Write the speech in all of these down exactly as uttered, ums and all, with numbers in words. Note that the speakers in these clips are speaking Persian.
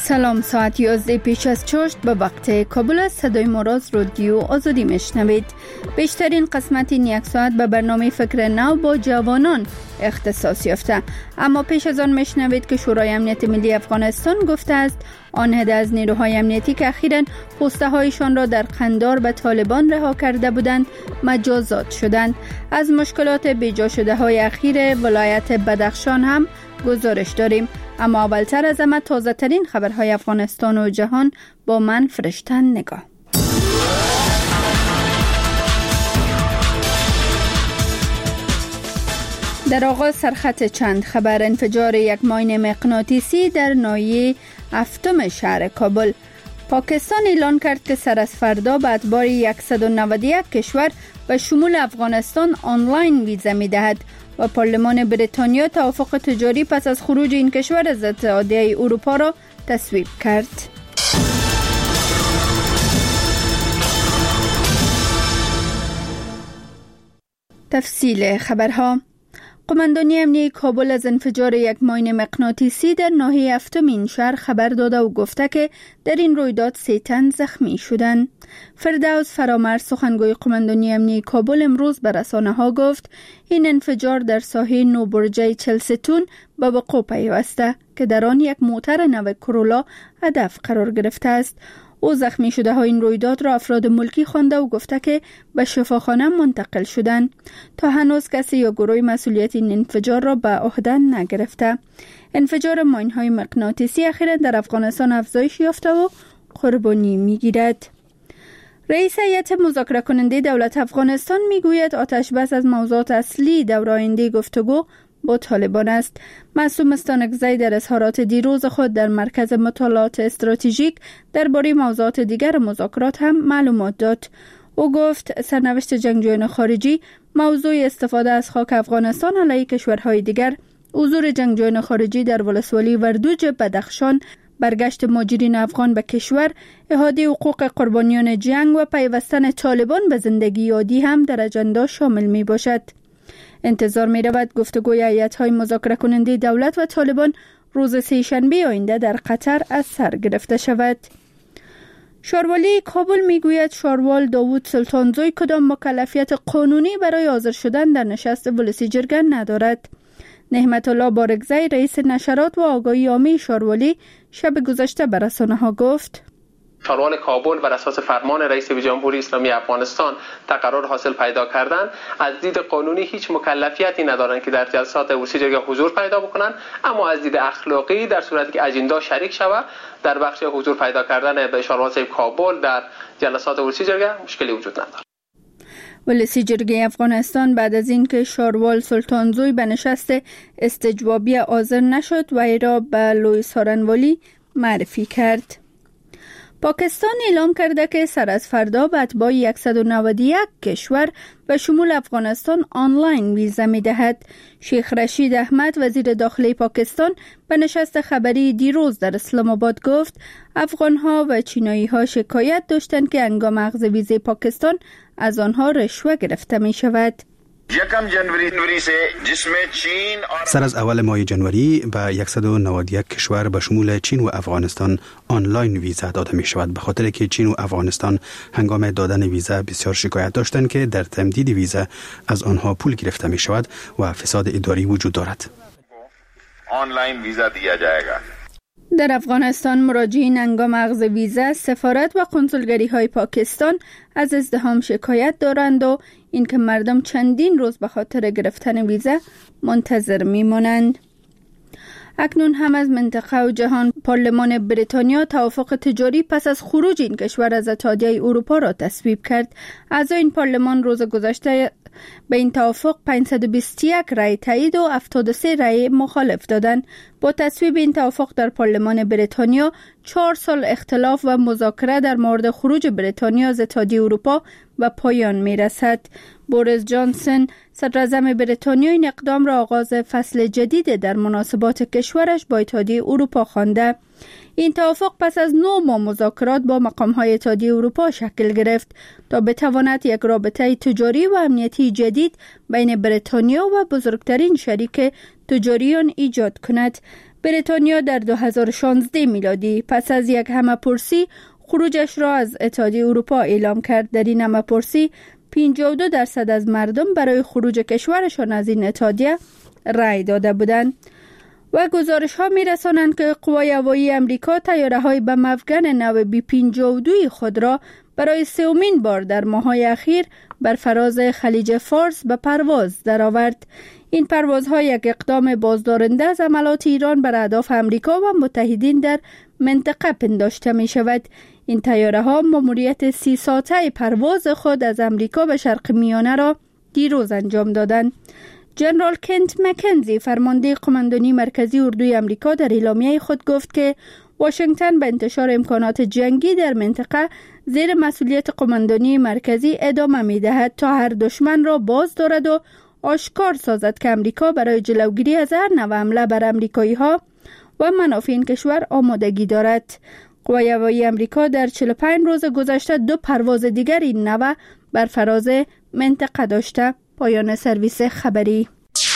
سلام، ساعت یازده پیش از چاشت به وقت کابل است. صدای ما را از رادیو آزادی میشنوید. بیشترین قسمت این یک ساعت به برنامه فکر نو با جوانان اختصاص یافته، اما پیش از آن میشنوید که شورای امنیت ملی افغانستان گفته است آن عده از نیروهای امنیتی که اخیراً پوسته هایشان را در قندار به طالبان رها کرده بودند مجازات شدند. از مشکلات بیجا شده های اخیر ولایت بدخشان هم گزارش داریم، اما اولتر از همه تازه ترین خبرهای افغانستان و جهان با من فرشتن نگاه. در آغاز سرخط چند خبر: انفجار یک ماین مغناطیسی در ناحیه هفتم شهر کابل. پاکستان اعلان کرد که سر از فردا به اتباع صد و نود و یک کشور به شمول افغانستان آنلاین ویزا می‌دهد و پارلمان بریتانیا توافق تجاری پس از خروج این کشور از اتحادیه اروپا را تصویب کرد. تفصیل خبرها: قماندانی امنیتی کابل از انفجار یک ماین مغناطیسی در ناحیه هفتم این شهر خبر داده و گفته که در این رویداد سه تن زخمی شدند. فردوس فرامرز سخنگوی قماندانی امنیتی کابل امروز به رسانه‌ها گفت این انفجار در ساحه نوبرجه چلستون به وقوع پیوسته که در آن یک موتر نو کرولا هدف قرار گرفته است. او زخمی شده ها این رویداد را افراد ملکی خوانده و گفته که به شفاخانه منتقل شدند. تا هنوز کسی یا گروه مسئولیت این انفجار را به عهده نگرفته. انفجار ماین های مغناطیسی اخیراً در افغانستان افزایش یافته و قربانی میگیرد. رئیس هیئت مذاکره کننده دولت افغانستان میگوید آتش بس از موضوعات اصلی دور آینده گفتگو با طالبان است. معصوم استانکزی در اظهارات دیروز خود در مرکز مطالعات استراتژیک درباره موضوعات دیگر مذاکرات هم معلومات داد. او گفت سرنوشت جنگجویان خارجی، موضوع استفاده از خاک افغانستان علیه کشورهای دیگر، حضور جنگجویان خارجی در ولسوالی وردوج بدخشان، برگشت مهاجرین افغان به کشور، احاطه حقوق قربانیان جنگ و پیوستن طالبان به زندگی عادی هم در اجندا شامل می باشد. انتظار می رود گفتگوی هیئت‌های مذاکره کننده دولت و طالبان روز سه‌شنبه آینده در قطر از سر گرفته شود. شاروالی کابل می گوید شاروال داوود سلطانزوی کدام مکلفیت قانونی برای حاضر شدن در نشست ولسی جرگه ندارد. نعمت الله بارگزی رئیس نشرات و آگاهی عامه شاروالی شب گذشته به رسانه‌ها گفت شاروال کابل بر اساس فرمان رئیس جمهوری اسلامی افغانستان تقرر حاصل پیدا کردن، از دید قانونی هیچ مکلفیتی ندارند که در جلسات ولسی جرگه حضور پیدا بکنند، اما از دید اخلاقی در صورتی که اجندا شریک شود در بخش حضور پیدا کردن به شاروال صاحب کابل در جلسات ولسی جرگه مشکلی وجود ندارد. ولسی جرگه افغانستان بعد از اینکه شاروال سلطانزوی به نشست استجوابی حاضر نشد و ای را به لوی سارنوالی معرفی کرد. پاکستان اعلام کرده که سر از فردا به اتباع صد و نود و یک کشور به شمول افغانستان آنلاین ویزا می دهد. شیخ رشید احمد وزیر داخلی پاکستان به نشست خبری دیروز در اسلام آباد گفت افغانها و چینایی ها شکایت داشتند که هنگام اخذ ویزای پاکستان از آنها رشوه گرفته می شود. یکم جنوری سے جس میں چین سر از اول ماه جنوری به صد و نود و یک کشور به شمول چین و افغانستان آنلاین ویزا داده می شود، به خاطر که چین و افغانستان هنگام دادن ویزا بسیار شکایت داشتند که در تمدید ویزا از آنها پول گرفته می شود و فساد اداری وجود دارد. آنلاین ویزا دیا جایگا. در افغانستان مراجعین هنگام اخذ ویزا سفارت و کنسولگری های پاکستان از ازدحام شکایت دارند و اینکه مردم چندین روز به خاطر گرفتن ویزا منتظر میمانند. اکنون هم از منطقه و جهان پارلمان بریتانیا توافق تجاری پس از خروج این کشور از اتحادیه اروپا را تصویب کرد. اعضای این پارلمان روز گذشته به این توافق پانصد و بیست و یک رای تایید و هفتاد و سه رای مخالف دادند. با تصویب این توافق در پارلمان بریتانیا چهار سال اختلاف و مذاکره در مورد خروج بریتانیا از اتحادیه اروپا به پایان می رسد. بوریس جانسون صدر اعظم بریتانیا این اقدام را آغاز فصل جدید در مناسبات کشورش با اتحادیه اروپا خوانده. این توافق پس از نه ماه مذاکرات با مقام‌های اتحادیه اروپا شکل گرفت تا بتواند یک رابطه تجاری و امنیتی جدید بین بریتانیا و بزرگترین شریک تجاری آن ایجاد کند. بریتانیا در دو هزار و شانزده میلادی پس از یک همه‌پرسی خروجش را از اتحادیه اروپا اعلام کرد. در این همه‌پرسی پنجاه و دو درصد از مردم برای خروج کشورشان از این اتحادیه رأی داده بودند. و گزارش ها می رسانند که قوای هوایی امریکا طیاره های بم افکن نو بی پنجاه و دو خود را برای سومین بار در ماه‌های اخیر بر فراز خلیج فارس به پرواز درآورد. این پروازها یک اقدام بازدارنده از حملات ایران بر اهداف امریکا و متحدین در منطقه پنداشته می شود. این طیاره ها ماموریت سی ساعته پرواز خود از امریکا به شرق میانه را دیروز انجام دادند. جنرال کنت مکنزی فرمانده قماندانی مرکزی اردوی امریکا در اعلامیه خود گفت که واشنگتن به انتشار امکانات جنگی در منطقه زیر مسئولیت قماندانی مرکزی ادامه می دهد تا هر دشمن را باز دارد و آشکار سازد که امریکا برای جلوگیری از هر نوع حمله بر امریکایی ها و منافع این کشور آمادگی دارد. قوای هوایی امریکا در چهل و پنج روز گذشته دو پرواز دیگر این نوع بر فراز منطقه داشته. پایان سرویس خبری.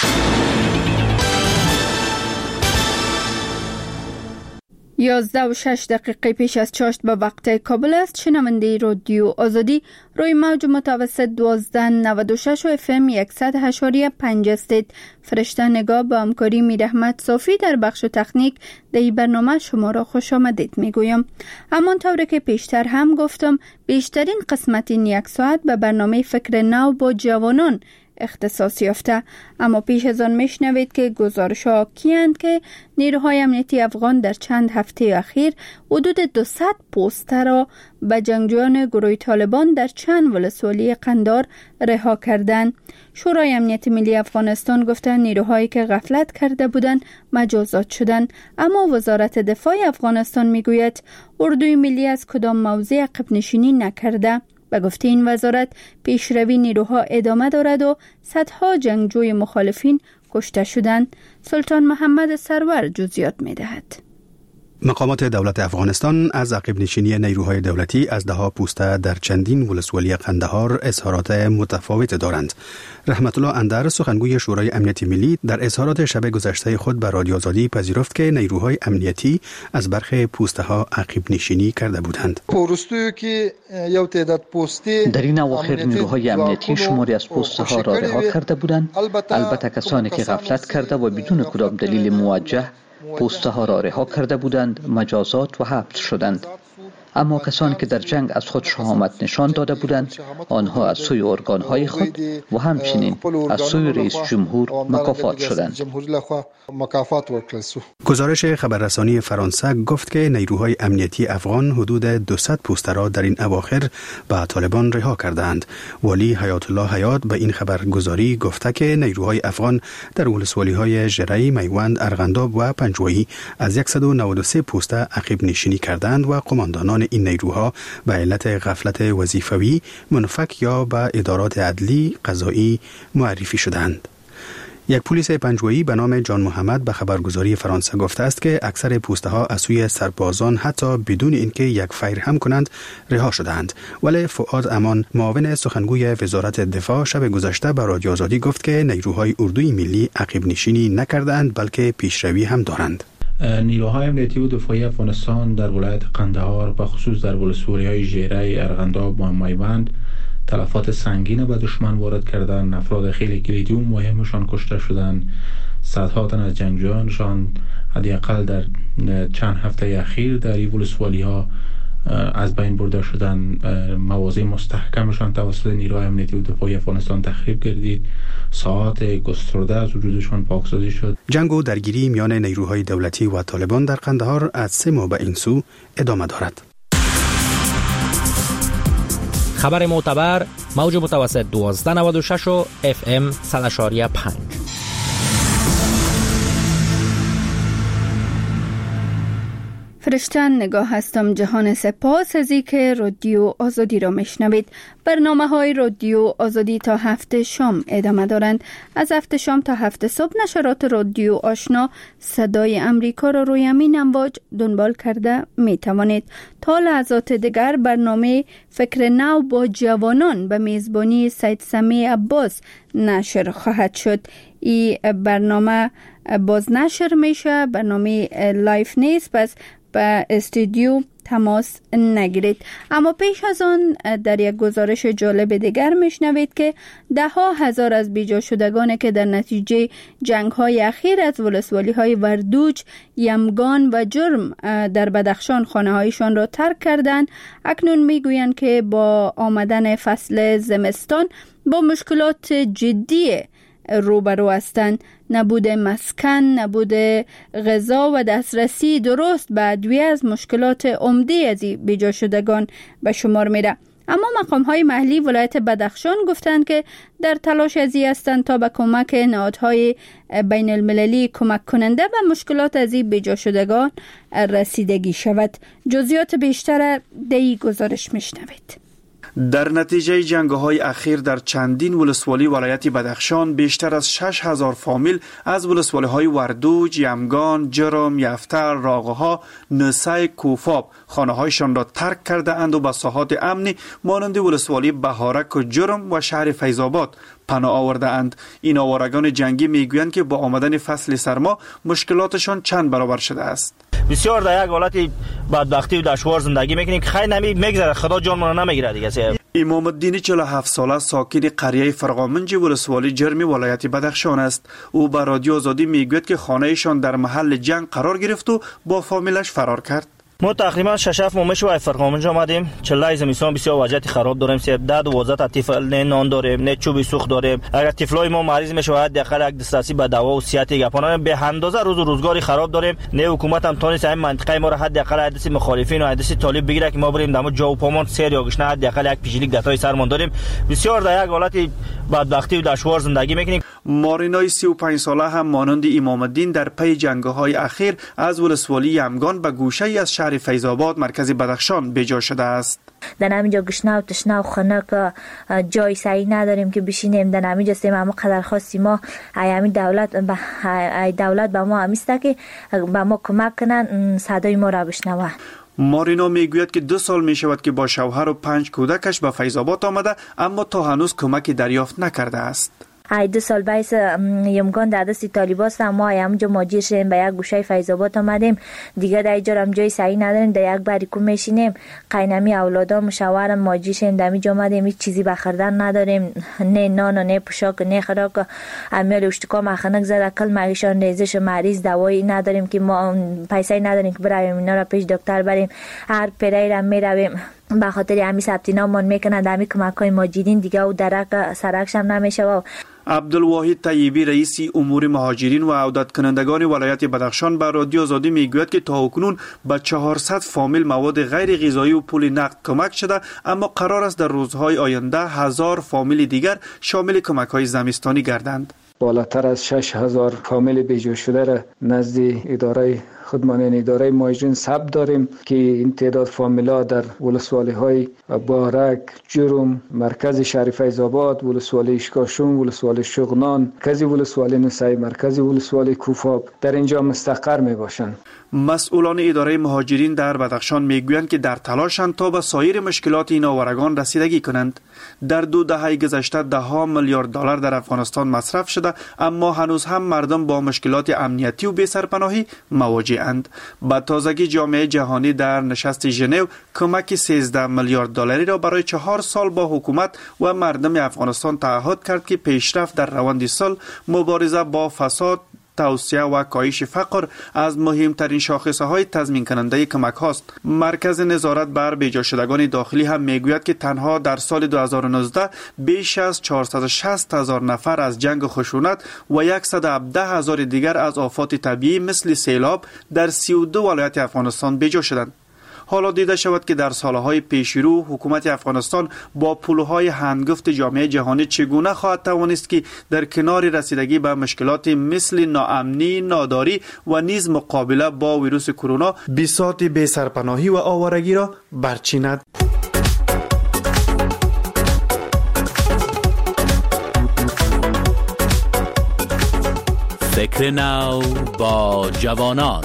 یازده و شش دقیقه پیش از چاشت به وقت کابل است. شنونده رادیو آزادی روی موج متوسط دوازده نود و شش و اف ام صد و هشت و پنج استید. فرشته نگاه با همکاری میر احمد صافی در بخش تکنیک در این برنامه شما را خوش آمدید میگویم. همانطور که پیشتر هم گفتم بیشترین قسمت این یک ساعت به برنامه فکر نو با جوانان اختصاص یافته. اما پیش از آن میشنوید که گزارش ها کیند که نیروهای امنیتی افغان در چند هفته اخیر حدود دویست پوسته را به جنگجویان گروه طالبان در چند ولسوالی قندهار رها کردند. شورای امنیت ملی افغانستان گفته نیروهایی که غفلت کرده بودند مجازات شدند، اما وزارت دفاع افغانستان میگوید اردوی ملی از کدام موضع عقب نشینی نکرده. به گفته این وزارت پیشروی نیروها ادامه دارد و صدها جنگجوی مخالفین کشته شدند. سلطان محمد سرور جزئیات می‌دهد. مقامات دولت افغانستان از عقب نشینی نیروهای دولتی از دهها پوسته در چندین ولسوالی قندهار اظهارات متفاوت دارند. رحمت الله اندر سخنگوی شورای امنیت ملی در اظهارات شب گذشته خود به رادیو آزادی پذیرفت که نیروهای امنیتی از برخی پوسته ها عقب نشینی کرده بودند. در این اواخر نیروهای امنیتی شماری از پوسته ها را رها کرده بودند. البته کسانی که غفلت کرده و بدون کدام دلیل موجه پوسته ها را رها کرده بودند مجازات و حبس شدند. اما کسانی که در جنگ از خود شهامت نشان داده بودند آنها از سوی ارگانهای خود و همچنین از سوی رئیس جمهور مکافات شدند. گزارش خبررسانی فرانسه گفت که نیروهای امنیتی افغان حدود دویست پوسته را در این اواخر به طالبان رها کردند. ولی حیات الله حیات به این خبرگزاری گفته که نیروهای افغان در ولسوالی‌های ژرهی، میوند، ارغنداب و پنجوایی از صد و نود و سه پوسته عقب نشینی کردند و قماندانان این نیروها به علت غفلت وظیفوی منفک یا به ادارات عدلی قضایی معرفی شدند. یک پلیس پنجوایی به نام جان محمد به خبرگزاری فرانسه گفته است که اکثر پوسته ها از سوی سربازان حتی بدون اینکه یک فیر هم کنند رها شدند. ولی فؤاد امان معاون سخنگوی وزارت دفاع شب گذشته به رادیو آزادی گفت که نیروهای اردوی ملی عقب نشینی نکردند بلکه پیشروی هم دارند. نیروهای امنیتی و دفاعی افغانستان در ولایت قندهار به خصوص در ولسوالی‌های ژرهی، ارغنداب و میوند تلفات سنگین به دشمن وارد کردند. افراد خیلی کلیدی و مهمشان کشته شدند. صدها تن از جنگجویانشان حداقل در چند هفته اخیر در این ولسوالی‌ها از بین برده شدند. مواضع مستحکمشان توسط نیروهای امنیتی و دفاعی افغانستان تخریب گردید. ساعات گسترده از وجودشان پاکسازی شد. جنگ و درگیری میان نیروهای دولتی و طالبان در قندهار از سه ماه به این سو ادامه دارد. خبر معتبر موج متوسط دوازده نود و شش و اف ام صد و پنج. فرشتن نگاه هستم جهان سپاس از که رادیو آزادی را میشنوید. برنامه های رادیو آزادی تا هفت شام ادامه دارند. از هفت شام تا هفت صبح نشرات رادیو آشنا صدای امریکا را روی همین امواج دنبال کرده می توانید. تا لحظات دیگر برنامه فکر نو با جوانان به میزبانی سید سمی عباس نشر خواهد شد. این برنامه باز نشر میشه، برنامه لایف نیست، پس به استودیو تماس نگیرید. اما پیش از آن در یک گزارش جالب دیگر میشنوید که ده ها هزار از بیجا شدگان که در نتیجه جنگ های اخیر از ولسوالی های وردوج، یمگان و جرم در بدخشان خانه هایشان را ترک کردند، اکنون میگویند که با آمدن فصل زمستان با مشکلات جدی روبرو هستند. نبود مسکن، نبود غذا و دسترسی درست به ادویه از مشکلات عمده از بیجا شدگان به شمار میره. اما مقام های محلی ولایت بدخشان گفتند که در تلاش ازی هستند تا به کمک نهادهای بین المللی کمک کننده و مشکلات از بیجا شدگان رسیدگی شود. جزئیات بیشتر در این گزارش میشنوید. در نتیجه جنگ‌های اخیر در چندین ولسوالی ولایت بدخشان بیشتر از شش هزار فامیل از ولسوالی‌های وردوج، یمگان، جرم، یفتر، راغها، نسای، کوفاب خانه‌هایشان را ترک کرده اند و به ساحات امنی مانند ولسوالی بهارک و جرم و شهر فیض‌آباد پناه آورده اند. این آوارگان جنگی میگویند که با آمدن فصل سرما مشکلاتشان چند برابر شده است. بسیار در یک حالت بدبختی و دشوار زندگی میکنیم که خیلی نمی میگذره، خدا جانمون نمیگیره دیگه. امام الدین چهل و هفت ساله ساکن قریه فرغامنج ولسوالی جرمی ولایت بدخشان است. او به رادیو آزادی میگوید که خانه‌ایشان در محل جنگ قرار گرفت و با فامیلش فرار کرد. ما تقریبا شش هفت ماه میشه فرغامنج آمدیم. چلای زمستان بسیار وضعیت خراب داریم. سه ده دوازده تا طفل نه نان داریم، نه چوب سوخت داریم. اگر طفلای ما مریض میشه باید دقیقاً یک دسترسی به دوا و صحت گپانا به اندازه روز و روزگاری خراب داریم. نه حکومت هم تونست این منطقه ما را حداقل حدس مخالفین و حدس طالب بگیره که ما بریم دمو جا و پامان سر یا گشنه حداقل یک پیشلیک دتای سرمان داریم. بسیار در یک حالت بدبختی و دشوار زندگی میکنیم. مارینای سی و پنج ساله هم مانند امام الدین در پی جنگ‌های اخیر از ولسوالی یمگان به گوشه‌ای از شهر فیض‌آباد مرکز بدخشان بیجا شده است. در همینجا گشنه و تشنه و خنک جای سعی نداریم که بشینیم. در همینجا سیم اما قدر خواستیم ما ایامی دولت به دولت به ما همیسته که به ما کمک کنن صدای ما را بشنوه. مارینا میگوید که دو سال می شود که با شوهر و پنج کودکش به فیض‌آباد آمده اما تا هنوز کمکی دریافت نکرده است. ای دو سال بیس یمگان در دست طالباست، ما همونجا ماجر شدیم به یک گوشه فیض‌آباد آمدیم دیگه. در اینجا هم جای صحیح نداریم، در یک باریکو میشینیم. قینمی اولادام شوهرم ماجر شدیم در اینجا آمدیم، هیچ چیزی بخردن نداریم، نه نان و نه پوشاک نه خوراک. امیال اشتکا مخنک زده کل مریشان ریزش مریض دوایی نداریم که ما پیسه نداریم که برویم اینا را پیش دکتر بریم. هر پرای را میرویم به خاطر همین ثبت ناممون میکنن در همین کمک‌های ماجرین دیگه و درک سرکش هم نمیشه. و عبدالواحد طیبی رئیس امور مهاجرین و عودت کنندگان ولایت بدخشان به رادیو آزادی میگوید که تا اکنون به چهارصد فامیل مواد غیر غذایی و پول نقد کمک شده، اما قرار است در روزهای آینده هزار فامیل دیگر شامل کمک‌های زمستانی گردند. بالاتر از شش هزار فامیل بیجا شده را نزد اداره خودمانند اداره مهاجرین ثبت داریم که این تعداد فامیلا در ولسوالی های بارک، جرم، مرکز شهر فیض‌آباد، ولسوالی اشکاشون، ولسوالی شغنان، مرکز ولسوالی نسای، مرکز ولسوالی کوفاب در اینجا مستقر می باشند. مسئولان اداره مهاجرین در بدخشان میگویند که در تلاشند تا به سایر مشکلات این آورگان رسیدگی کنند. در دو دهه گذشته ده ها میلیارد دلار در افغانستان مصرف شده، اما هنوز هم مردم با مشکلات امنیتی و بی‌سرپناهی مواجه اند. با تازگی جامعه جهانی در نشست ژنو کمک سیزده میلیارد دلاری را برای چهار سال با حکومت و مردم افغانستان تعهد کرد که پیشرفت در روند صلح، مبارزه با فساد، توسعه و کاهش فقر از مهمترین شاخصه های تضمین کننده کمک هاست. مرکز نظارت بر بیجا شدگان داخلی هم میگوید که تنها در سال دو هزار و نوزده بیش از چهارصد و شصت هزار نفر از جنگ خشونت و صد و هفده هزار دیگر از آفات طبیعی مثل سیلاب در سی و دو ولایت افغانستان بیجا شدند. حالا دیده شود که در سالهای پیشرو حکومت افغانستان با پلوهای هنگفت جامعه جهانی چگونه خواهد توانست که در کنار رسیدگی به مشکلات مثل ناامنی، ناداری و نیز مقابله با ویروس کرونا بساط بی‌سرپناهی و آوارگی را برچیند. فکر نو با جوانان.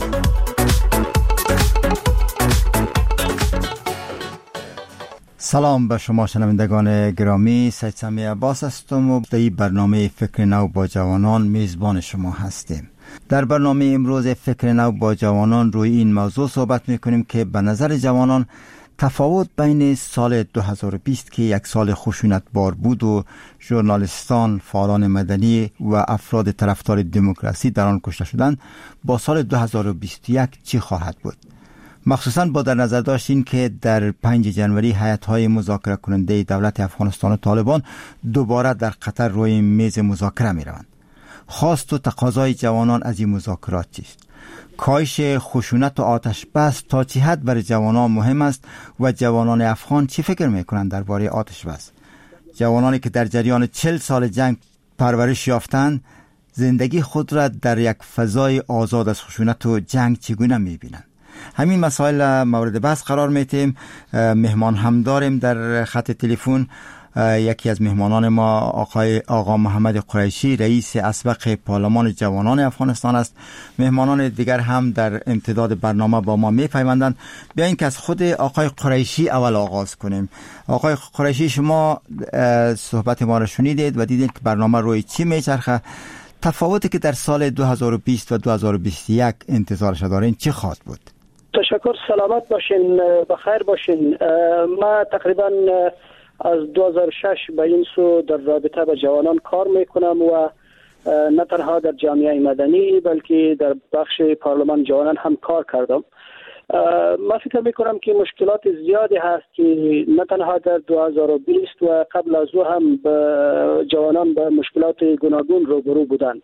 سلام به شما شنوندگان گرامی، سید سمی عباس هستم و در این برنامه فکر نو با جوانان میزبان شما هستیم. در برنامه امروز فکر نو با جوانان روی این موضوع صحبت میکنیم که به نظر جوانان تفاوت بین سال دو هزار و بیست که یک سال خشونت بار بود و ژورنالیستان، فعالان مدنی و افراد طرفدار دموکراسی در آن کشته شدند با سال دو هزار و بیست و یک چی خواهد بود؟ مخصوصاً با در نظر داشت این که در پنج جنوری هیئت‌های مذاکره کننده دولت افغانستان و طالبان دوباره در قطر روی میز مذاکره می‌روند. خواست و تقاضای جوانان از این مذاکرات چیست؟ کاهش خشونت و آتش بس تا چه حد برای جوانان مهم است و جوانان افغان چی فکر میکنند درباره آتش بس؟ جوانانی که در جریان چهل سال جنگ پرورش یافتند زندگی خود را در یک فضای آزاد از خشونت و جنگ چگونه میبینند؟ همین مسائل مورد بحث قرار میتیم. مهمان هم داریم در خط تلفن. یکی از مهمانان ما آقای آقا محمد قریشی، رئیس اسبق پارلمان جوانان افغانستان است. مهمانان دیگر هم در امتداد برنامه با ما میپیوندند. بیایید که از خود آقای قریشی اول آغاز کنیم. آقای قریشی، شما صحبت ما را شنیدید و دیدید که برنامه روی چی میچرخه. تفاوتی که در سال دو هزار و بیست و دو هزار و بیست و یک انتظارش دارین چی خواهد بود؟ تشکر، سلامت باشین، بخیر باشین. ما تقریبا از دو هزار و شش به این سو در رابطه با جوانان کار میکنم و نه تنها در جامعه مدنی بلکه در بخش پارلمان جوانان هم کار کردم. ما فکر میکنم که مشکلات زیادی هست که نه تنها در دو هزار و بیست و قبل از او هم جوانان به مشکلات گوناگون روبرو بودند،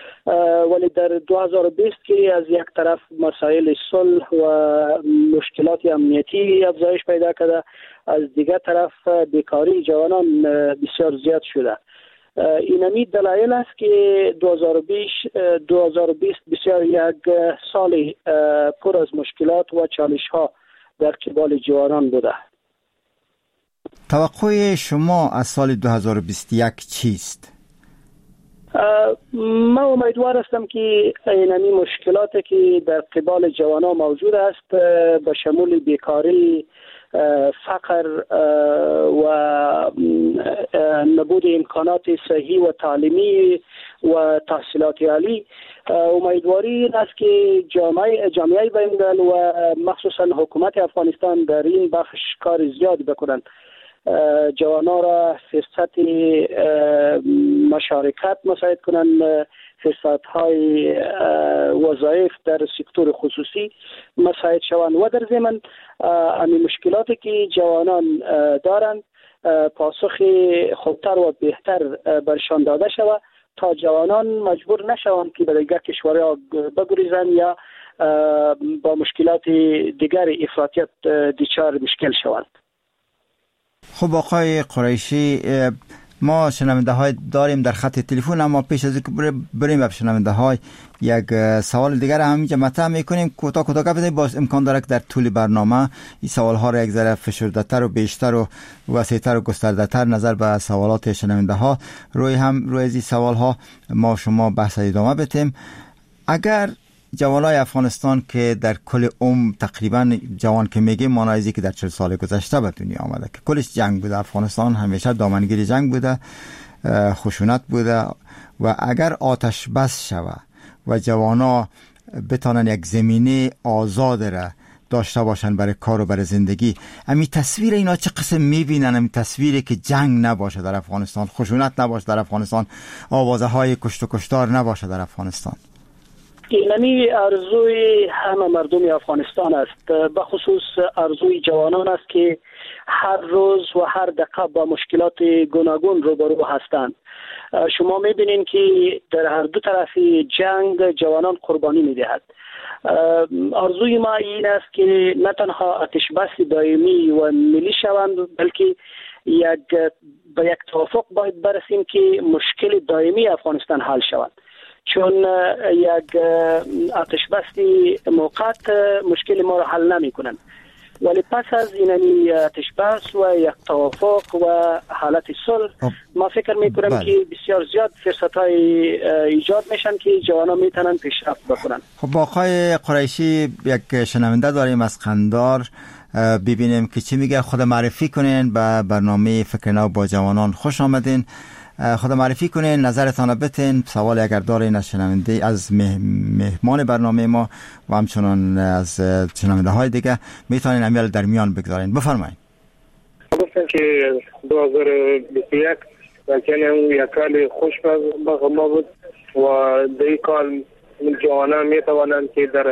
ولی در دو هزار و بیست که از یک طرف مسائل صلح و مشکلات امنیتی افزایش پیدا کرده، از دیگر طرف بیکاری جوانان بسیار زیاد شده. اینمی دلایل است که دو هزار و بیست بسیار یک سال پر از مشکلات و چالش ها در قبال جوانان بوده. توقع شما از سال دو هزار و بیست و یک چیست؟ من امیدوار هستم که اینمی مشکلاتی که در قبال جوانان موجود است به شمول بیکاری، فقر و نبود امکانات صحی و تعلیمی و تحصیلات عالی، امیدواری این است که جامعه جامعه بین‌الملل و مخصوصا حکومت افغانستان در این بخش کار زیاد بکنند. جوانان را فرصت مشارکت مساعد کنند، فرصت های وظایف در سکتور خصوصی مساعد شوند و در ضمن امی مشکلاتی که جوانان دارند پاسخ خوبتر و بهتر برشان داده شود تا جوانان مجبور نشوند که به دیگر کشورها بگریزند یا با مشکلات دیگر افراطیت دچار مشکل شوند. خب آقای قریشی، ما شنونده های داریم در خط تلفن، اما پیش از اینکه بریم به شنونده های یک سوال دیگر همینجا مطرح میکنیم. کوتاه کوتاه بزنید، باز امکان داره که در طول برنامه این سوال ها را یک ذره فشرده‌تر و بیشتر و وسیع‌تر و گسترده‌تر نظر به سوالات شنونده ها روی هم روی این سوال ها ما شما بحث ادامه بدیم. اگر جوانای افغانستان که در کل عمر تقریبا جوان که میگه مانایزی که در چهل سال گذشته به دنیا آمده که کلش جنگ بوده، افغانستان همیشه دامنگیر جنگ بوده، خشونت بوده و اگر آتش بس شوه و جوانا بتانن یک زمینه آزاد را داشته باشن برای کار و برای زندگی، امی تصویر اینا چه قسم میبینن؟ امی تصویری که جنگ نباشه در افغانستان، خشونت نباشه در افغانستان، آوازه های کشت و کشتار نباشه در افغانستان. اینمی ارزوی همه مردم افغانستان است، به خصوص ارزوی جوانان است که هر روز و هر دقیقه با مشکلات گوناگون روبرو هستند. شما میبینید که در هر دو طرف جنگ جوانان قربانی میدهد. آرزوی ما این است که نه تنها آتش بس دائمی و ملی شوند، بلکه یک به یک توافق باید برسیم که مشکل دائمی افغانستان حل شود، چون یک آتش بس موقت مشکل ما را حل نمی کنند، ولی پس از این آتش بس و یک توافق و حالت صلح ما فکر می کنم که بسیار زیاد فرصت های ایجاد میشن که جوانان میتونن پیشرفت بکنن. خب با آقای قریشی یک شنونده داریم از قندار، ببینیم که چی میگه. خود معرفی کنین به برنامه فکر نو با جوانان. خوش آمدین. خود معرفی کنین، نظرتان بتین، سوال اگر دارین از شنونده از مهمان برنامه ما و همچنان از شنونده های دیگه میتونین امیال در میان بگذارین. بفرمایید. گفتم که دو هزار و بیست و یک یعنی یک سال خوش به ما بود و در کال جوانان میتوانند که در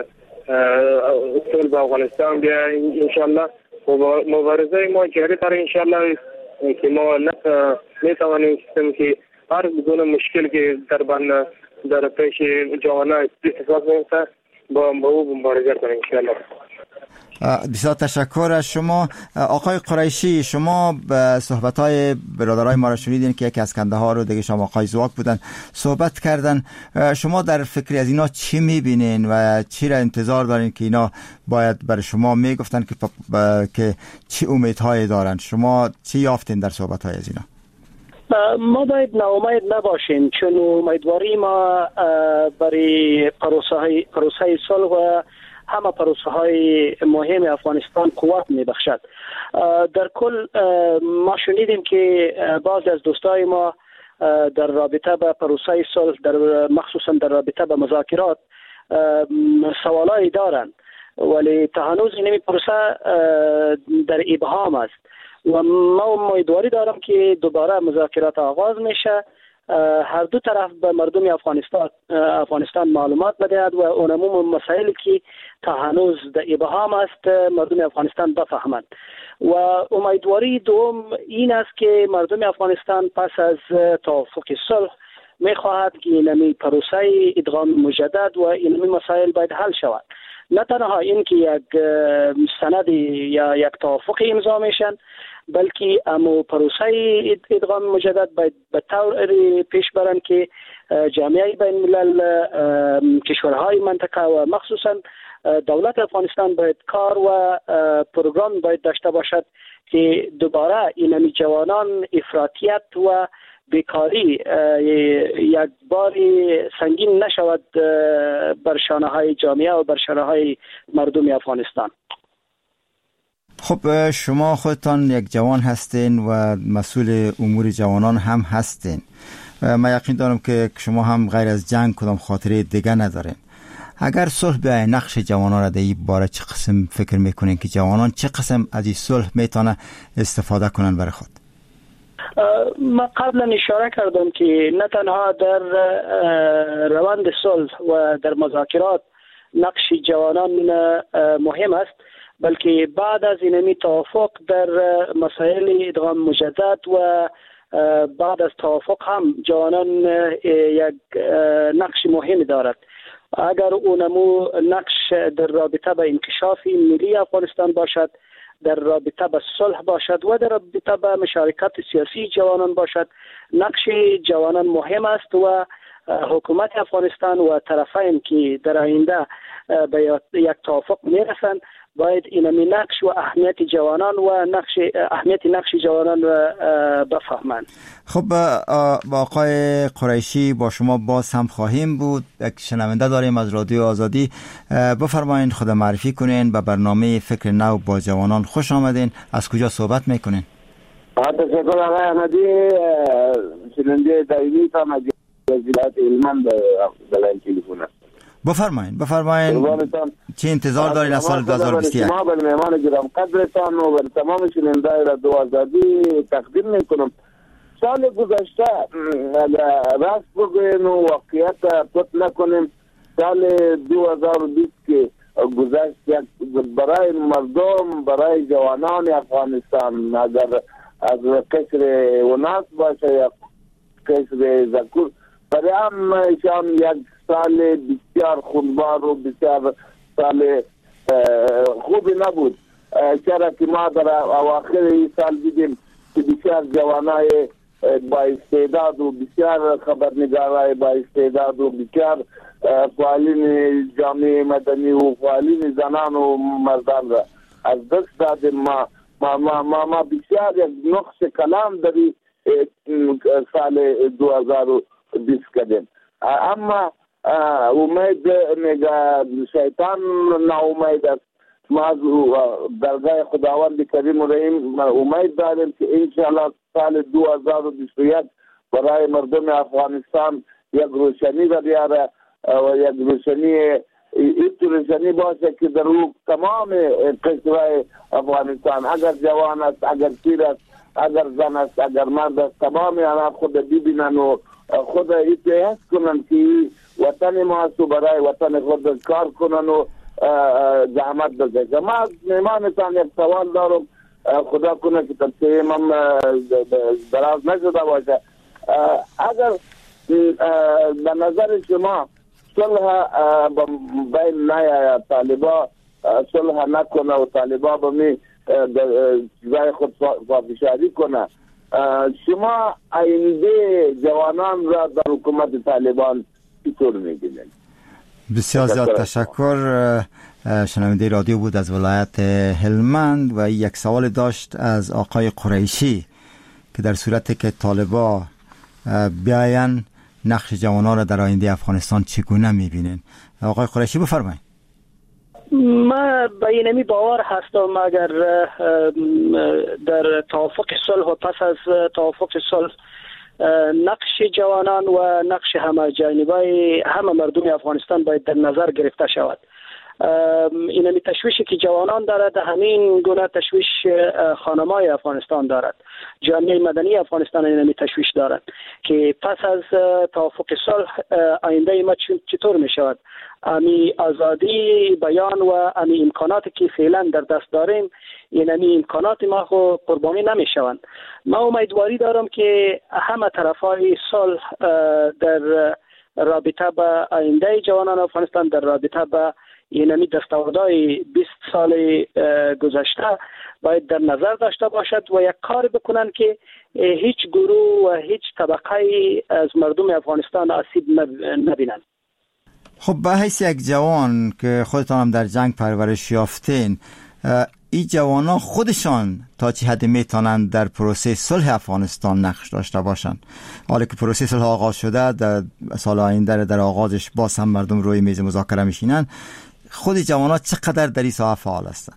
صلح به افغانستان بیا انشالله و مبارزه ما جاری تر انشالله که ما میتوانیم که هر گونه مشکل که در بند در پیش جوانان اتفاق میفته با او مبارزه کنیم انشالله. بسیار تشکر از شما. آقای قریشی، شما به صحبت‌های برادرای ما را شنیدین که یکی از کنده‌ها رو دیگه شما آقای زواک بودن صحبت کردن. شما در فکری از اینا چی می‌بینین و چی را انتظار دارین که اینا باید برای شما میگفتن که که چی امیدهایی دارن؟ شما چی یافتین در صحبت‌های از اینا؟ ما باید ناامید نباشیم، چون امیدواری ما برای پروسه پروسه صلح و همه پروسه های مهم افغانستان قوت می بخشد. در کل ما شنیدیم که بعضی از دوستای ما در رابطه با پروسه صلح، در مخصوصا در رابطه با مذاکرات سوالایی دارند، ولی تا هنوز این پروسه در ابهام است و ما امیدواری دارم که دوباره مذاکرات آغاز میشه، هر دو طرف به مردم افغانستان افغانستان معلومات بدهد و اون عموم مسائلی که تا هنوز در ابهام است مردم افغانستان بفهمند. و امیدواری دوم این است که مردم افغانستان پس از توافق صلح میخواهد که این پروسه ادغام مجدد و این مسائل باید حل شود، نه تنها این که یک سند یا یک توافق امضا میشن، بلکه امو پروسه ادغام مجدد باید به طور پیش برن که جامعه بین الملل، کشورهای منطقه و مخصوصا دولت افغانستان باید کار و پروگرام باید داشته باشد که دوباره این جوانان افراطیت و بیکاری یک باری سنگین نشود بر شانه های جامعه و بر شانه های مردم افغانستان. خب شما خودتان یک جوان هستین و مسئول امور جوانان هم هستین. من یقین دارم که شما هم غیر از جنگ کدام خاطره دیگه ندارین. اگر صلح بیاید، نقش جوانان را در این باره چه قسم فکر میکنین که جوانان چه قسم از این صلح میتونه استفاده کنن برای خود؟ ما قبلا اشاره کردم که نه تنها در روند صلح و در مذاکرات نقش جوانان مهم است، بلکه بعد از اینمی توافق در مسائل ادغام مجدد و بعد از توافق هم جوانان یک نقش مهم دارد. اگر اونمو نقش در رابطه با انکشاف ملی افغانستان باشد، در رابطه با صلح باشد و در رابطه با مشارکت سیاسی جوانان باشد، نقش جوانان مهم است و حکومت افغانستان و طرفین که در آینده به یک توافق میرسند باید اینمی نقش و اهمیت جوانان و نقش اهمیت نقش جوانان را بفهمند. خب با آقای قریشی با شما باز هم خواهیم بود. یک شنونده داریم از رادیو آزادی. بفرمایید خود معرفی کنین به برنامه فکر نو با جوانان. خوش آمدین. از کجا صحبت میکنین؟ تشکر آقای احمدی، شنونده دایمی تا از ولایت هلمند به لاین تلفن است. بفرمایید بفرمایید چه انتظار دارین از سال دو هزار و بیست و یک؟ ما به مهمان گرام قدرتان و به تمام شنوندگان رادیو آزادی تقدیم میکنم. سال گذشته راست بگویم و واقعیت پت نکنیم، سال دو هزار و بیست که گذشت برای مردم، برای جوانان افغانستان، اگر از قصر وناس باشه یا قصر زکور، برای همشان یک سال بسیار خونبار و بسیار سال خوبی نبود. چرا که ما در اواخر این سال دیدیم که بسیار جوانای با استعداد و بسیار خبرنگارای با استعداد و بسیار فعالین جامعه مدنی و فعالین زنان و مردان را از دست دادیم. ما ما ما ما, ما بسیار یک نقش کلام در سال دو هزار و بیست کردیم. اما امید میگه شیطان نا امید است. ما از درگاه خداوند کریم و رحیم امید داریم که انشاءالله سال دو هزار و بیست و یک برای مردم افغانستان یک روشنی را بیاره و یک روشنی این روشنی باشه که در او تمام قشرهای افغانستان، اگر جوان است، اگر پیر است، اگر زن است، اگر مرد است، تمام آنها خود ببینن و خود احساس کنن که وطن ما است و برای وطن خود کار کنن و زحمت بکشن. ما از مهمانتان یک سوال دارم، خدا کنه که تفسیرم هم دراز نشده باشه. اگر به نظر شما صلح بین نیا طالبا صلح نکنه و طالبا به می چیزای خود پافشاری کنه، شما آینده جوانان را در حکومت طالبان چطور می‌بینید؟ بسیار زیاد تشکر. شنونده رادیو بود از ولایت هلمند و یک سوال داشت از آقای قریشی که در صورتی که طالبا بیاین نقش جوانان را در آینده افغانستان چگونه می‌بینید؟ آقای قریشی بفرمایید. ما به اینمی باور هستم اگر در توافق صلح و پس از توافق صلح نقش جوانان و نقش همه جانبه همه مردم افغانستان باید در نظر گرفته شود. اینمی تشویشی که جوانان دارد همین گونه تشویش خانمای افغانستان دارد، جامعه مدنی افغانستان اینمی تشویش دارد که پس از توافق صلح آینده ما چطور می شود. امی آزادی بیان و امی امکاناتی که فعلا در دست داریم اینمی امکانات ما خو قربانی نمی شوند. ما امیدواری دارم که همه طرفای صلح در رابطه با آینده جوانان افغانستان، در رابطه با اینمی دستاوردهای بیست سال گذشته باید در نظر داشته باشد و یک کار بکنن که هیچ گروه و هیچ طبقه از مردم افغانستان آسیب نبینند. خب به حیث یک جوان که خودتان هم در جنگ پرورش یافتین، این جوانان خودشان تا چه حد میتونن در پروسه صلح افغانستان نقش داشته باشن؟ حالا که پروسه صلح آغاز شده، در سال آینده در آغازش باز هم مردم روی میز مذاکره میشینن، خود جوانان چقدر در این ساحه فعال هستن؟